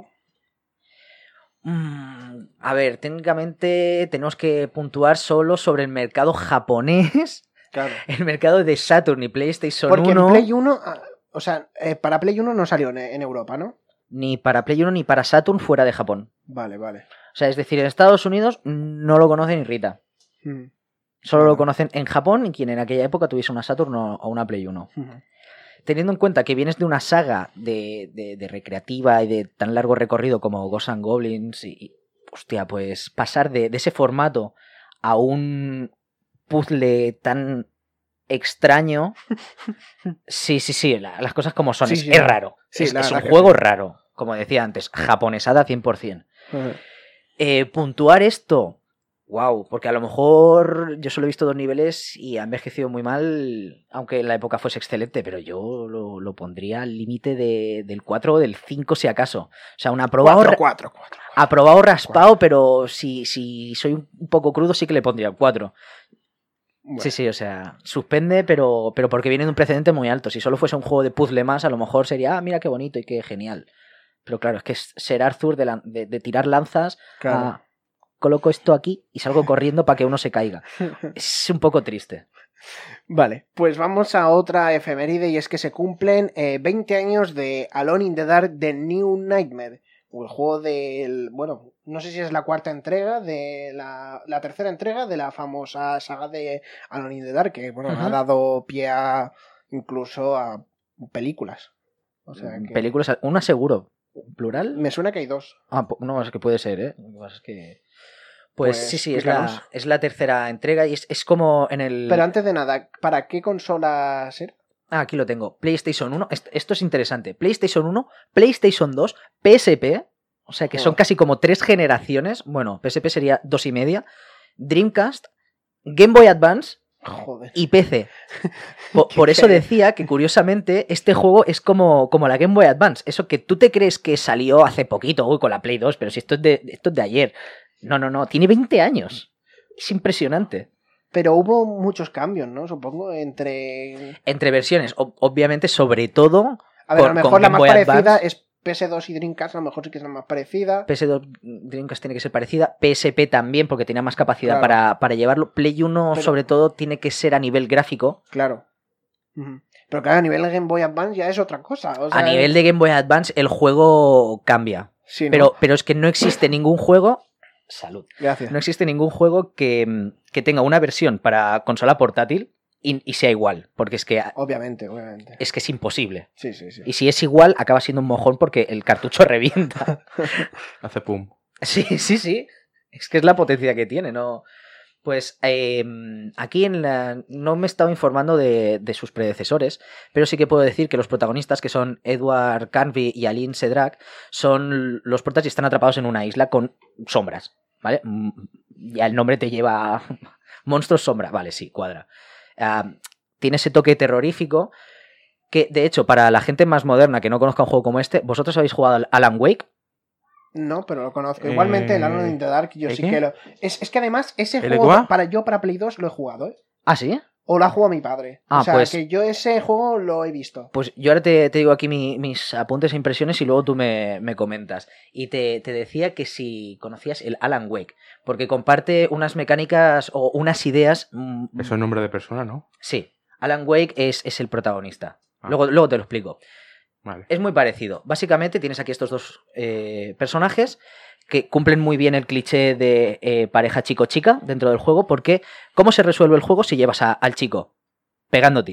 Mm, a ver, técnicamente tenemos que puntuar solo sobre el mercado japonés. Claro. El mercado de Saturn y PlayStation Porque uno. Porque en Play uno... O sea, eh, para Play uno no salió en, en Europa, ¿no? Ni para Play uno ni para Saturn fuera de Japón. Vale, vale. O sea, es decir, en Estados Unidos no lo conocen ni Rita. Hmm. Solo vale. lo conocen en Japón y quien en aquella época tuviese una Saturn o una Play uno. Uh-huh. Teniendo en cuenta que vienes de una saga de, de, de recreativa y de tan largo recorrido como Ghosts and Goblins y, y hostia, pues pasar de, de ese formato a un puzzle tan... extraño. Sí, sí, sí, la, las cosas como son. Sí, es, sí, es raro. Sí, es, es un juego sí. raro. Como decía antes, japonesada cien por ciento. Uh-huh. Eh, puntuar esto, wow, porque a lo mejor yo solo he visto dos niveles y ha envejecido muy mal, aunque en la época fuese excelente, pero yo lo, lo pondría al límite de, del cuatro o del cinco si acaso. O sea, un aprobado, cuatro, cuatro, cuatro, cuatro. aprobado raspado, cuatro. Pero si, si soy un poco crudo sí que le pondría cuatro. Bueno. Sí, sí, o sea, suspende, pero, pero porque viene de un precedente muy alto. Si solo fuese un juego de puzzle más, a lo mejor sería, ah, mira qué bonito y qué genial. Pero claro, es que es ser Arthur de, la, de, de tirar lanzas, claro. a, coloco esto aquí y salgo corriendo para que uno se caiga. Es un poco triste. Vale, pues vamos a otra efeméride y es que se cumplen eh, veinte años de Alone in the Dark de New Nightmare. O el juego del... Bueno, no sé si es la cuarta entrega de la, la tercera entrega de la famosa saga de Alone in the Dark, que bueno, uh-huh. ha dado pie a incluso a películas. O sea que... Películas, una seguro. ¿Plural? Me suena que hay dos. Ah, no, es que puede ser, ¿eh? Lo que pasa es que... Pues, pues sí, sí, es la, es la tercera entrega y es, es como en el... Pero antes de nada, ¿para qué consola ser? Ah, aquí lo tengo. PlayStation uno. Esto es interesante. PlayStation uno, PlayStation dos, P S P. O sea que son casi como tres generaciones. Bueno, P S P sería dos y media. Dreamcast, Game Boy Advance Joder. y P C. Por, por eso decía que, curiosamente, este juego es como, como la Game Boy Advance. Eso que tú te crees que salió hace poquito, uy, con la Play dos, pero si esto es de, esto es de ayer. No, no, no. Tiene veinte años. Es impresionante. Pero hubo muchos cambios, ¿no? Supongo, entre... Entre versiones. O- obviamente, sobre todo... A ver, con, a lo mejor con la Game más Boy parecida Advance. es P S dos y Dreamcast, a lo mejor sí que es la más parecida. P S dos Dreamcast tiene que ser parecida. P S P también, porque tenía más capacidad Claro. para, para llevarlo. Play uno, Pero- sobre todo, tiene que ser a nivel gráfico. Claro. Ujú. Pero claro, a nivel de Game Boy Advance ya es otra cosa. O sea, A nivel de Game Boy Advance, el juego cambia. Sí, ¿no? Pero, pero es que no existe ningún juego... Salud. Gracias. No existe ningún juego que, que tenga una versión para consola portátil y, y sea igual. Porque es que, Obviamente, obviamente. es que es imposible. Sí, sí, sí. Y si es igual, acaba siendo un mojón porque el cartucho revienta. Hace pum. Sí, sí, sí. Es que es la potencia que tiene, ¿no? Pues eh, aquí en la... no me he estado informando de, de sus predecesores, pero sí que puedo decir que los protagonistas, que son Edward Carnby y Aline Sedrak, son los protas y están atrapados en una isla con sombras, ¿vale? Mm, Ya el nombre te lleva a monstruos sombra, vale, sí, cuadra. Ah, tiene ese toque terrorífico que, de hecho, para la gente más moderna que no conozca un juego como este, ¿vosotros habéis jugado al Alan Wake? No, pero lo conozco. Igualmente, el Alone in the Dark, yo ¿el sí qué? que lo... Es, es que además, ese ¿El juego, Equa? para yo para Play dos lo he jugado, ¿eh? ¿Ah, sí? O lo ha jugado mi padre. Ah, o sea, pues- que yo ese juego lo he visto. Pues yo ahora te, te digo aquí mi- mis apuntes e impresiones y luego tú me, me comentas. Y te, te decía que si conocías el Alan Wake, porque comparte unas mecánicas o unas ideas... mm, Eso es nombre de persona, ¿no? Sí, Alan Wake es, es el protagonista. Ah. Luego, luego te lo explico. Vale. Es muy parecido. Básicamente tienes aquí estos dos eh, personajes que cumplen muy bien el cliché de eh, pareja chico-chica dentro del juego, porque ¿cómo se resuelve el juego si llevas a- al chico? Pegando tiros.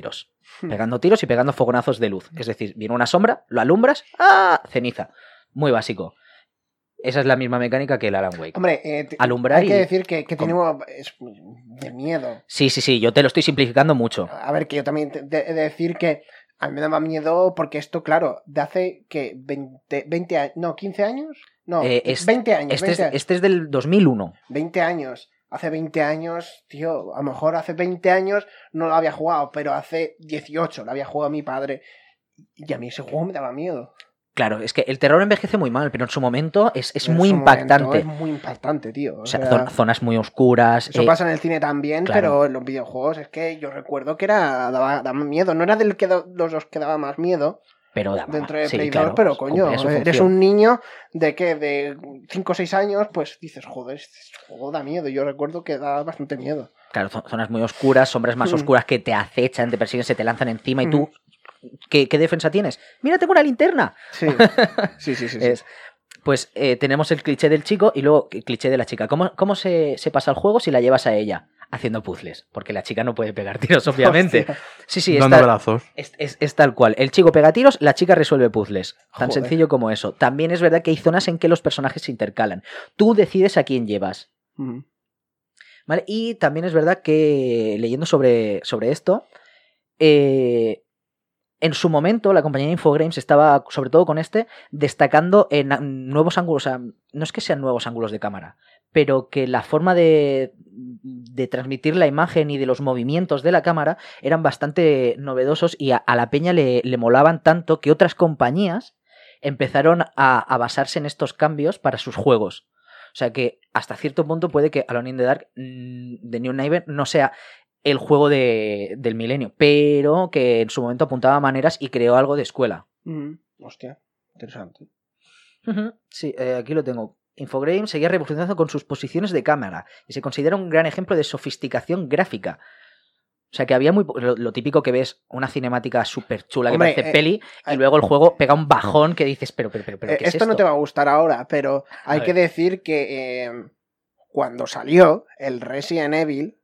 Pegando tiros y pegando fogonazos de luz. Es decir, viene una sombra, lo alumbras, ¡ah! Ceniza. Muy básico. Esa es la misma mecánica que el Alan Wake. Hombre, eh, t- Alumbrar hay que y- decir que, que tiene una- es de miedo. Sí, sí, sí, yo te lo estoy simplificando mucho. A ver, que yo también te- te- he de decir que a mí me daba miedo porque esto, claro, de hace que veinte, veinte años, no, quince años, no, Eh, es- veinte años, Este es, veinte, este es del dos mil uno. veinte años. Hace veinte años, tío, a lo mejor hace veinte años no lo había jugado, pero hace dieciocho lo había jugado mi padre. Y a mí ese juego me daba miedo. Claro, es que el terror envejece muy mal, pero en su momento es, es En muy su impactante. momento Es muy impactante, tío. O O sea, sea, zon- zonas muy oscuras. eso eh, pasa en el cine también, claro. pero en los videojuegos es que yo recuerdo que era daba, daba miedo. No era del que da- los, los que daba más miedo pero daba- dentro de sí, Play claro, dos, pero coño, cumplía su eres función. un niño de que de cinco o seis años, pues dices, joder, este juego da miedo. Yo recuerdo que da bastante miedo. Claro, zo- zonas muy oscuras, sombras más Mm. oscuras que te acechan, te persiguen, se te lanzan encima y Mm. tú... ¿Qué, qué defensa tienes? ¡Mira, tengo una linterna! Sí, sí, sí, sí. sí. Es, pues eh, tenemos el cliché del chico y luego el cliché de la chica. ¿Cómo, cómo se, se pasa el juego si la llevas a ella? Haciendo puzzles, porque la chica no puede pegar tiros, obviamente. Hostia. Sí, sí, Dando está, brazos. es, es- es tal cual. El chico pega tiros, la chica resuelve puzzles. Tan Joder. sencillo como eso. También es verdad que hay zonas en que los personajes se intercalan. Tú decides a quién llevas. Mm. ¿Vale? Y también es verdad que leyendo sobre, sobre esto, eh, en su momento la compañía Infogrames estaba, sobre todo con este, destacando en a- nuevos ángulos. O sea, no es que sean nuevos ángulos de cámara, pero que la forma de, de transmitir la imagen y de los movimientos de la cámara eran bastante novedosos y a, a la peña le, le molaban tanto que otras compañías empezaron a, a basarse en estos cambios para sus juegos. O sea que hasta cierto punto puede que Alone in the Dark mm, de New Neighbor no sea el juego de, del milenio, pero que en su momento apuntaba maneras y creó algo de escuela. Mm. Hostia, interesante. Ujú. Sí, eh, aquí lo tengo. Infogrames seguía revolucionando con sus posiciones de cámara y se considera un gran ejemplo de sofisticación gráfica. O sea que había muy po- lo, lo típico que ves una cinemática súper chula que Hombre, parece eh, peli y eh, luego el juego pega un bajón que dices, pero, pero, pero, pero Eh, ¿qué es esto esto? no te va a gustar ahora, pero hay A que ver. decir que eh, cuando salió el Resident Evil,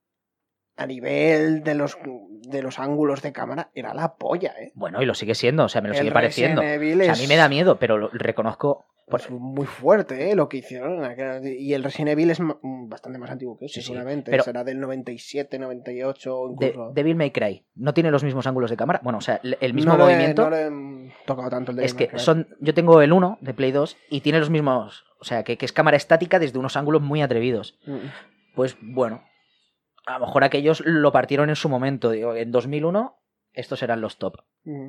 a nivel de los, de los ángulos de cámara, era la polla, ¿eh? Bueno, y lo sigue siendo, o sea, me lo El sigue pareciendo. Resident Evil O sea, a es- mí me da miedo, pero lo reconozco. Pues muy fuerte, ¿eh? Lo que hicieron. en aquel- Y el Resident Evil es ma- bastante más antiguo que eso, Sí, sí, seguramente. pero- Será del noventa y siete, noventa y ocho, o De- incluso. Devil May Cry no tiene los mismos ángulos de cámara. Bueno, o sea, el el mismo no lo he- movimiento. no lo he tocado tanto el de Es Devil que May Cry. son. Yo tengo el uno de Play dos y tiene los mismos. O sea, que, que es cámara estática desde unos ángulos muy atrevidos. Mm. Pues bueno. A lo mejor aquellos lo partieron en su momento. Digo, en dos mil uno, estos eran los top. Mm.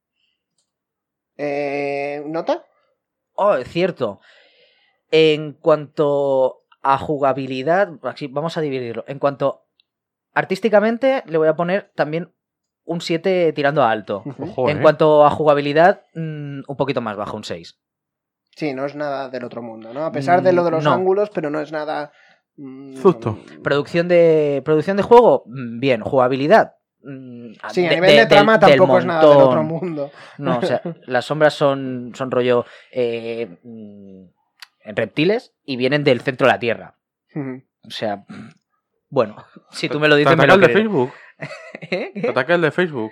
Eh, ¿Nota? Oh, es cierto. En cuanto a jugabilidad, aquí vamos a dividirlo. En cuanto artísticamente, le voy a poner también un siete tirando a alto. Ojo, En eh. cuanto a jugabilidad, mm, un poquito más bajo, un seis. Sí, no es nada del otro mundo, ¿no? A pesar de lo de los No. ángulos, pero no es nada. mm, Zusto. Producción de, producción de juego, mm, bien. Jugabilidad. mm, Sí, a nivel de, del- trama del tampoco es nada del otro montón. mundo. No, o sea, las sombras son, son rollo eh, mm, reptiles y vienen del centro de la Tierra. Ujú. O sea, bueno, si tú me lo ¿Te dices, me ataca lo el de creo. Facebook? ¿Eh? ¿Te ataca el de Facebook?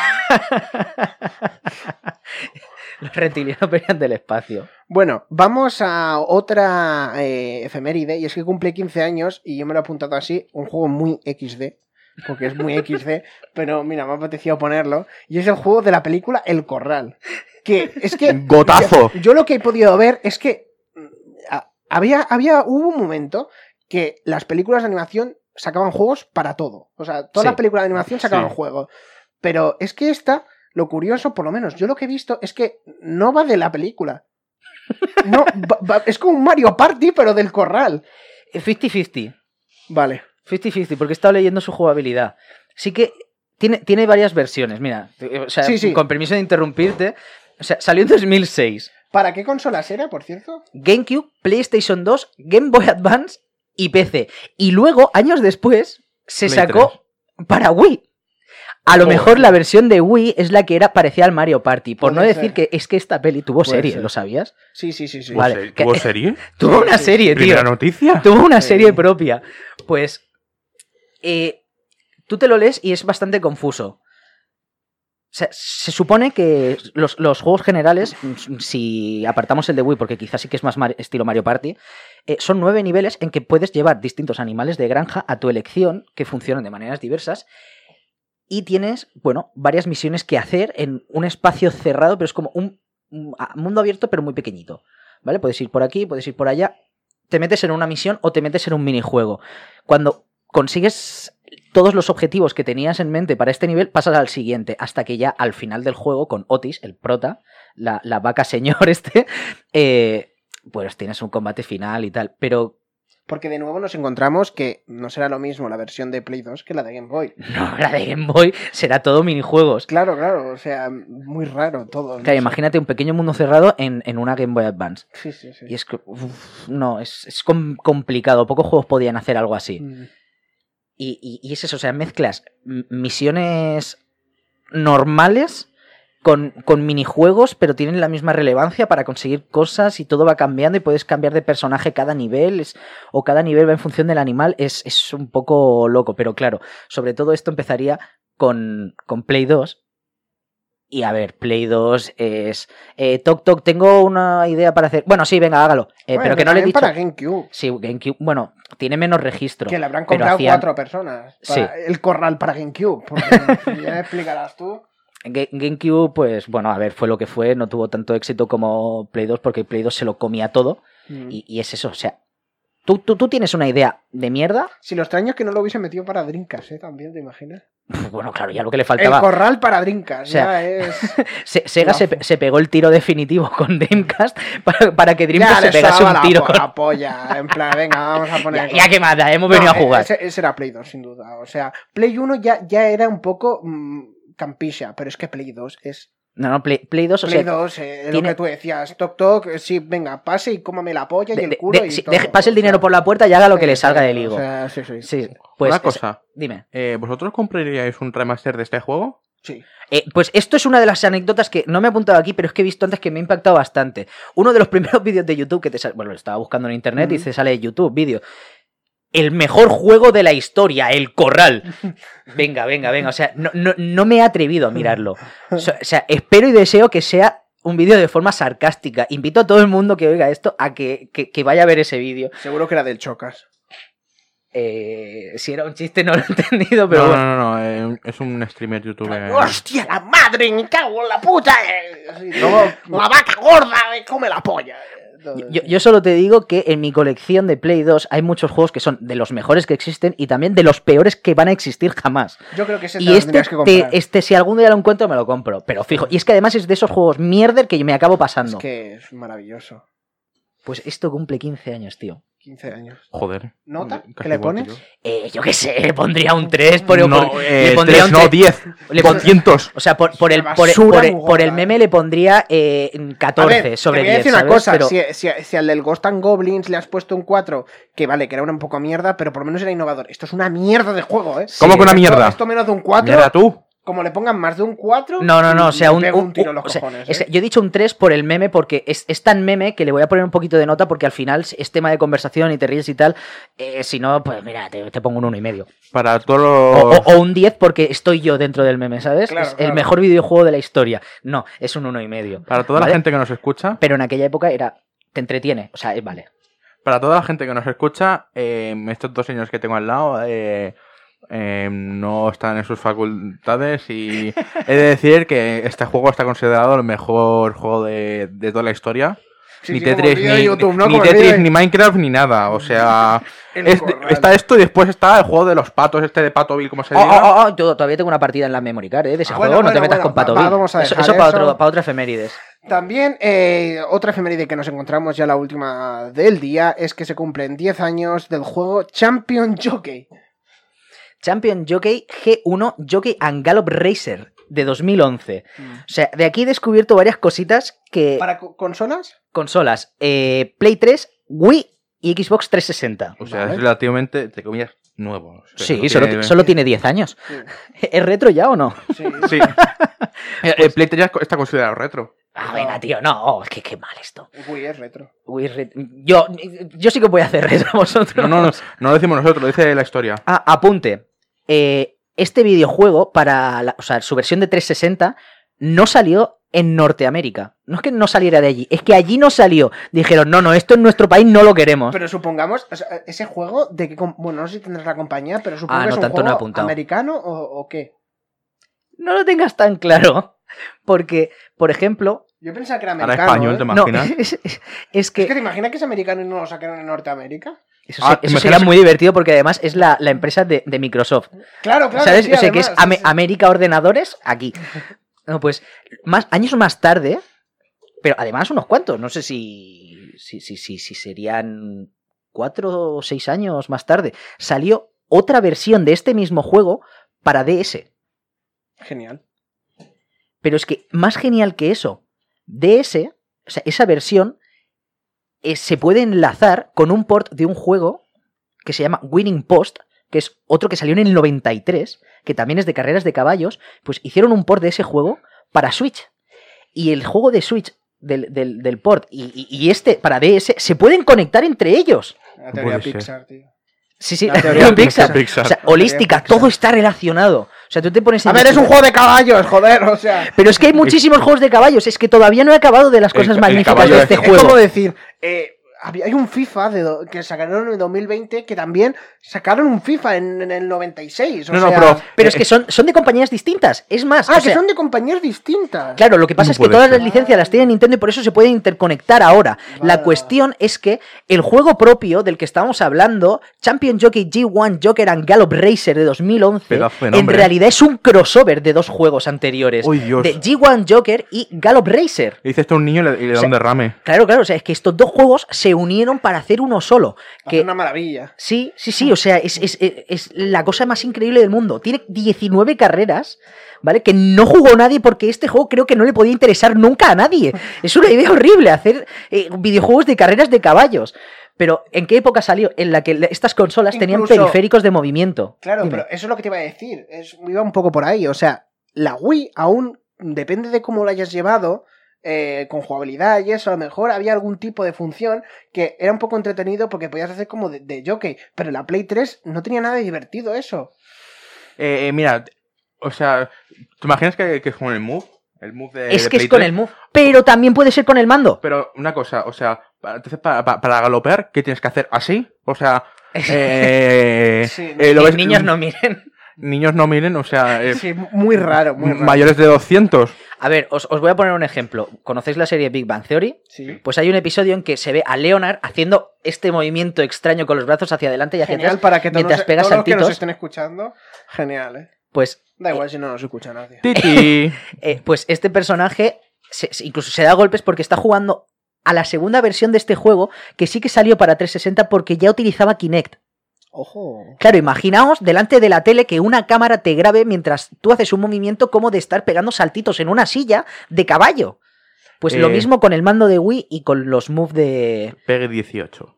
Los reptilianos venían del espacio. Bueno, vamos a otra eh, efeméride, y es que cumple quince años, y yo me lo he apuntado así, un juego muy equis de, porque es muy equis de, pero mira, me ha apetecido ponerlo, y es el juego de la película El Corral. Que es que... ¡Gotazo! Yo, yo lo que he podido ver es que mm, a- había, había, hubo un momento que las películas de animación sacaban juegos para todo. O sea, todas Sí. las películas de animación sacaban Sí. juegos. Pero es que esta, lo curioso, por lo menos yo lo que he visto, es que no va de la película. No, va- va- es como un Mario Party, pero del corral. cincuenta cincuenta. Vale. cincuenta cincuenta, porque he estado leyendo su jugabilidad. Sí que tiene, tiene varias versiones, mira. O sea, Sí, sí. con permiso de interrumpirte. O sea, salió en dos mil seis. ¿Para qué consolas era, por cierto? GameCube, PlayStation dos, Game Boy Advance y P C. Y luego, años después, se Play sacó para Wii. A lo Joder. mejor la versión de Wii es la que era parecida al Mario Party. Por Puede no ser. decir que es que esta peli tuvo Puede serie, ser. ¿lo sabías? Sí, sí, sí, sí. Vale. ¿Tuvo se- que- ¿Tuvo serie? Tuvo una sí. serie, tío. ¿Primera noticia? Tuvo una Sí. serie propia. Pues, eh, tú te lo lees y es bastante confuso. sea, se supone que los, los juegos generales, si apartamos el de Wii, porque quizás sí que es más mar- estilo Mario Party, eh, son nueve niveles en que puedes llevar distintos animales de granja a tu elección, que funcionan de maneras diversas, y tienes, bueno, varias misiones que hacer en un espacio cerrado, pero es como un, un mundo abierto, pero muy pequeñito, ¿vale? Puedes ir por aquí, puedes ir por allá, te metes en una misión o te metes en un minijuego. Cuando consigues todos los objetivos que tenías en mente para este nivel, pasas al siguiente, hasta que ya al final del juego, con Otis, el prota, la, la vaca señor este, eh, pues tienes un combate final y tal, pero... Porque de nuevo nos encontramos que no será lo mismo la versión de Play dos que la de Game Boy. No, la de Game Boy será todo minijuegos. Claro, claro, o sea, muy raro todo. Claro, no imagínate sé. Un pequeño mundo cerrado en, en una Game Boy Advance. Sí, sí, sí. Y es que, uf, no, es, es com- complicado, pocos juegos podían hacer algo así. Mm. Y, y, y es eso, o sea, mezclas misiones normales con, con minijuegos, pero tienen la misma relevancia para conseguir cosas y todo va cambiando y puedes cambiar de personaje cada nivel, es, o cada nivel va en función del animal, es, es un poco loco, pero claro, sobre todo esto empezaría con, con Play dos. Y a ver, Play dos es... Eh, toc, toc, tengo una idea para hacer... Bueno, sí, venga, hágalo. Eh, bueno, pero que no le he dicho... para GameCube. Sí, GameCube, bueno, tiene menos registro. Que le habrán comprado hacían... cuatro personas. Para sí. El corral para GameCube. Porque ya me explicarás tú. GameCube, pues, bueno, a ver, fue lo que fue. No tuvo tanto éxito como Play dos porque Play dos se lo comía todo. Mm. Y, y es eso, o sea... ¿tú, tú, ¿Tú tienes una idea de mierda? Si lo extraño es que no lo hubiese metido para Dreamcast, ¿eh? También, ¿te imaginas? Bueno, claro, ya lo que le faltaba. El corral para Dreamcast, o sea, ya es... Sega se, se pegó el tiro definitivo con Dreamcast para, para que Dreamcast ya, se pegase un tiro la, con... la polla, en plan, venga, vamos a poner... ya, ya que más, hemos no, venido a jugar. Ese, ese era Play dos, sin duda. O sea, Play uno ya, ya era un poco mmm, campisha, pero es que Play dos es... No, no, Play, Play dos, o Play sea... dos, eh, tiene... lo que tú decías, toc toc, sí, venga, pase y cómame la polla de, y el culo de, y sí, todo. De, pase el dinero por la puerta y haga lo que le salga del higo. O sea, sí, sí, sí. sí. Pues, Una cosa, es... dime. Eh, ¿Vosotros compraríais un remaster de este juego? Sí. Eh, pues esto es una de las anécdotas que no me he apuntado aquí, pero es que he visto antes que me ha impactado bastante. Uno de los primeros vídeos de YouTube que te sale... Bueno, lo estaba buscando en internet mm-hmm. y te sale YouTube, vídeo. El mejor juego de la historia, El Corral. Venga, venga, venga. O sea, no, no, no me he atrevido a mirarlo. O sea, espero y deseo que sea un vídeo de forma sarcástica. Invito a todo el mundo que oiga esto a que, que, que vaya a ver ese vídeo. Seguro que era del Chocas. Eh, si era un chiste no lo he entendido, pero no, bueno. No, no, no, eh, es un streamer youtuber. ¡Hostia, la madre! ¡Me cago en la puta! Eh. No, la vaca gorda me come la polla. Yo, yo solo te digo que en mi colección de Play dos hay muchos juegos que son de los mejores que existen y también de los peores que van a existir jamás. Yo creo que ese te y lo este, tendrías que comprar. Te, este, si algún día lo encuentro, me lo compro. Pero fijo. Y es que además es de esos juegos mierder que yo me acabo pasando. Es que es maravilloso. Pues esto cumple quince años, tío. quince años. Joder. ¿Nota? ¿Qué le pones? Eh, yo qué sé, le pondría un tres. Por, no, por, eh, le pondría tres, un no, diez. Le doscientos. O sea, por, por, el, por, por, el, por el meme le pondría eh, catorce a ver, sobre te voy a diez. decir una ¿sabes? cosa, Pero... si, si, si al del Ghost and Goblins le has puesto un cuatro, que vale, que era una un poco mierda, pero por lo menos era innovador. Esto es una mierda de juego, ¿eh? ¿Cómo sí, que una esto, mierda? Esto menos de un cuatro. Mierda tú. Como le pongan más de un cuatro, no, no, no, o sea, un, un, un tiro un, en los o sea, cojones. Es ¿eh? que yo he dicho un tres por el meme porque es, es tan meme que le voy a poner un poquito de nota porque al final es tema de conversación y te ríes y tal. Eh, si no, pues mira, te, te pongo un uno y medio. Para todos los... O, o, o un diez porque estoy yo dentro del meme, ¿sabes? Claro, es claro. el mejor videojuego de la historia. No, es un uno y medio. Para toda ¿vale? la gente que nos escucha... Pero en aquella época era... Te entretiene, o sea, es, vale. Para toda la gente que nos escucha, eh, estos dos señores que tengo al lado... Eh, Eh, no están en sus facultades y he de decir que este juego está considerado el mejor juego de, de toda la historia. Sí, ni sí, Tetris, ni, YouTube, ¿no? ni, Tetris ni Minecraft, ni nada. O sea, es, está esto y después está el juego de los patos, este de Patoville, como se oh, diga. Oh, oh, yo todavía tengo una partida en la memory card, ¿eh? De ese ah, juego, bueno, no te bueno, metas bueno, con Patoville. va, vamos a eso dejar eso para, eso. otro, para otra efemérides. También, eh, otra efeméride que nos encontramos ya la última del día es que se cumplen diez años del juego Champion Jockey. Champion Jockey G uno Jockey and Gallop Racer de dos mil once. Mm. O sea, de aquí he descubierto varias cositas que... ¿Para co- consolas? Consolas. Eh, Play tres, Wii y Xbox trescientos sesenta. O sea, vale. es relativamente, te comillas, nuevo. O sea, sí, no solo, tiene... solo tiene diez años. Sí. ¿Es retro ya o no? Sí. Sí. pues... El Play tres ya está considerado retro. Ah, venga, tío, no, oh, qué, qué mal esto. Wii es retro. Wii es retro. Yo, yo sí que voy a hacer retro a vosotros. No, no, no, no lo decimos nosotros, lo dice la historia. Ah, apunte. Eh, este videojuego, para la, o sea, su versión de trescientos sesenta, no salió en Norteamérica. No es que no saliera de allí, es que allí no salió. Dijeron, no, no, esto en nuestro país no lo queremos. Pero supongamos, o sea, ese juego, de que, bueno, no sé si tendrás la compañía, pero supongo Ah, que no, es un tanto no he juego apuntado. americano o, o qué. No lo tengas tan claro, porque, por ejemplo... Yo pensaba que era Ahora americano. español, ¿eh? ¿te No, imaginas? es, es- es que... Es que te imaginas que es americano y no lo sacaron en Norteamérica. Eso, Ah, se- eso me sería parece- muy divertido porque además es la, la empresa de, de Microsoft. Claro, claro. ¿Sabes? sí, O sea, que es además, Ame- sí, sí. América Ordenadores aquí. No, pues más, años más tarde, pero además unos cuantos, no sé si, si, si, si, si serían cuatro o seis años más tarde, salió otra versión de este mismo juego para D S. Genial. Pero es que más genial que eso, D S, o sea, esa versión eh, se puede enlazar con un port de un juego que se llama Winning Post, que es otro que salió en el noventa y tres, que también es de carreras de caballos, pues hicieron un port de ese juego para Switch. Y el juego de Switch del, del, del port y, y, y este para D S se pueden conectar entre ellos. La teoría Puede ser. Pixar, tío. Sí, sí, La la teoría teoría Pixar. Pixar. O sea, La holística, teoría Pixar. todo está relacionado. O sea, tú te pones en A ver, es un discusión- juego de caballos, joder, o sea. Pero es que hay muchísimos juegos de caballos, es que todavía no he acabado de las El- cosas el magníficas caballo de es- este Es juego. como decir, eh, había- hay un FIFA de do- que sacaron en el dos mil veinte que también sacaron un FIFA en, en el noventa y seis. O No, no, sea, pero- Pero es que son, son de compañías distintas. Es más, Ah, o que sea, son de compañías distintas. claro, lo que pasa No es que puede todas ser. las licencias las tiene Nintendo y por eso se pueden interconectar ahora. La Vale. cuestión es que el juego propio del que estamos hablando, Champion Jockey G uno Joker and Gallop Racer de dos mil once, Pedazo de en nombre. realidad es un crossover de dos juegos anteriores. Uy, Dios. De G uno Joker y Gallop Racer. Le dice esto a un niño y le, y le da O sea, un derrame. Claro, claro, o sea, es que estos dos juegos se unieron para hacer uno solo. Hace Que una maravilla. Sí, sí, sí, o sea, es, es- es- es la cosa más increíble del mundo. Tiene diecinueve carreras, ¿vale? Que no jugó nadie porque este juego creo que no le podía interesar nunca a nadie. Es una idea horrible hacer eh, videojuegos de carreras de caballos. Pero, ¿en qué época salió? En la que le- estas consolas tenían Incluso- periféricos de movimiento. Claro, Dime. pero eso es lo que te iba a decir. Es, iba un poco por ahí. O sea, la Wii aún, depende de cómo la hayas llevado, eh, con jugabilidad y eso, a lo mejor había algún tipo de función que era un poco entretenido porque podías hacer como de, de jockey. Pero la Play tres no tenía nada de divertido eso. Eh, eh, mira, o sea, ¿te imaginas que, que es con el Move? El Move de, Es de que Play es con tres. el Move. Pero también puede ser con el mando. Pero una cosa, o sea, para, entonces para, para, para galopear, ¿qué tienes que hacer? ¿Así? O sea, eh, Sí, eh, lo Que ves- niños no miren. niños no miren, o sea, eh, Sí, muy raro, muy raro. mayores de doscientos. A ver, os, os voy a poner un ejemplo. ¿Conocéis la serie Big Bang Theory? Sí. Pues hay un episodio en que se ve a Leonard haciendo este movimiento extraño con los brazos hacia adelante y hacia Genial atrás para que todos, mientras los- pega todos los que nos saltitos. estén escuchando. Genial, ¿eh? Pues, Da igual si no nos escucha nadie. Titi. eh, pues este personaje se- se- incluso se da golpes porque está jugando a la segunda versión de este juego que sí que salió para trescientos sesenta porque ya utilizaba Kinect. Ojo. Claro, imaginaos delante de la tele que una cámara te grabe mientras tú haces un movimiento como de estar pegando saltitos en una silla de caballo. Pues lo Eh. mismo con el mando de Wii y con los moves de... Pegue dieciocho.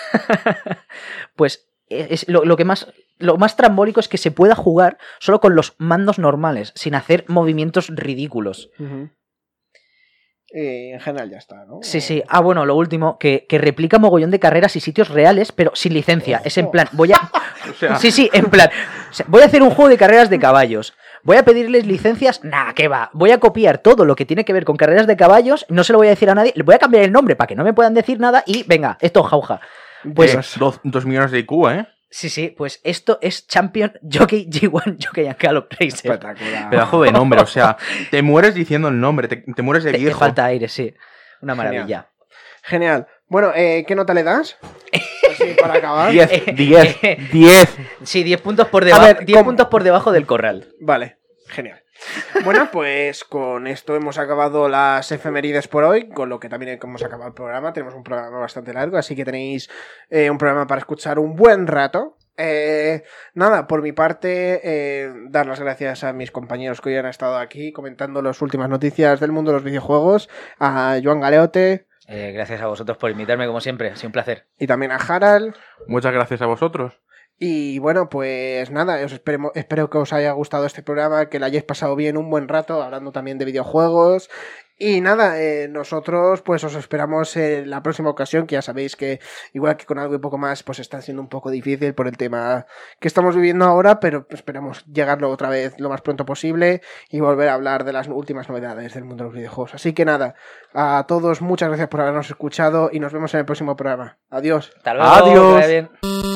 Pues es lo, lo que más... Lo más trambólico es que se pueda jugar solo con los mandos normales, sin hacer movimientos ridículos. Ujú. Eh, en general ya está, ¿no? Sí, sí. Ah, bueno, lo último, que, que replica mogollón de carreras y sitios reales, pero sin licencia. Ojo. Es en plan, voy a... O sea, Sí, sí, en plan, o sea, voy a hacer un juego de carreras de caballos. Voy a pedirles licencias. Nah, ¿qué va? Voy a copiar todo lo que tiene que ver con carreras de caballos. No se lo voy a decir a nadie. Le voy a cambiar el nombre para que no me puedan decir nada. Y venga, esto es jauja. Pues eh, dos, dos millones de I Q, ¿eh? sí, sí, pues esto es Champion Jockey G uno Jockey and Gallop Racer. Espectacular. Pedazo de nombre, o sea, te mueres diciendo el nombre, te, te mueres de Te, te viejo. falta aire, sí. Una Genial. maravilla. Genial. Bueno, eh, ¿qué nota le das? Así para acabar. diez, Eh, diez, eh, diez. Sí, diez puntos por A debajo. ver, diez ¿cómo? puntos por debajo del corral. Vale, genial. Bueno, pues con esto hemos acabado las efemérides por hoy, con lo que también hemos acabado el programa. Tenemos un programa bastante largo, así que tenéis eh, un programa para escuchar un buen rato. Eh, nada, por mi parte, eh, dar las gracias a mis compañeros que hoy han estado aquí comentando las últimas noticias del mundo de los videojuegos, a Joan Galeote Eh, gracias a vosotros por invitarme, como siempre. Ha sido un placer. y también a Harald. Muchas gracias a vosotros. Y bueno, pues nada, os esperemos, espero que os haya gustado este programa, que lo hayáis pasado bien un buen rato, hablando también de videojuegos. Y nada, eh, nosotros pues os esperamos en la próxima ocasión, que ya sabéis que igual que con algo y poco más, pues está siendo un poco difícil por el tema que estamos viviendo ahora, pero esperamos llegarlo otra vez lo más pronto posible y volver a hablar de las últimas novedades del mundo de los videojuegos. Así que nada, a todos muchas gracias por habernos escuchado y nos vemos en el próximo programa. Adiós. Hasta luego. Adiós. Que vaya bien.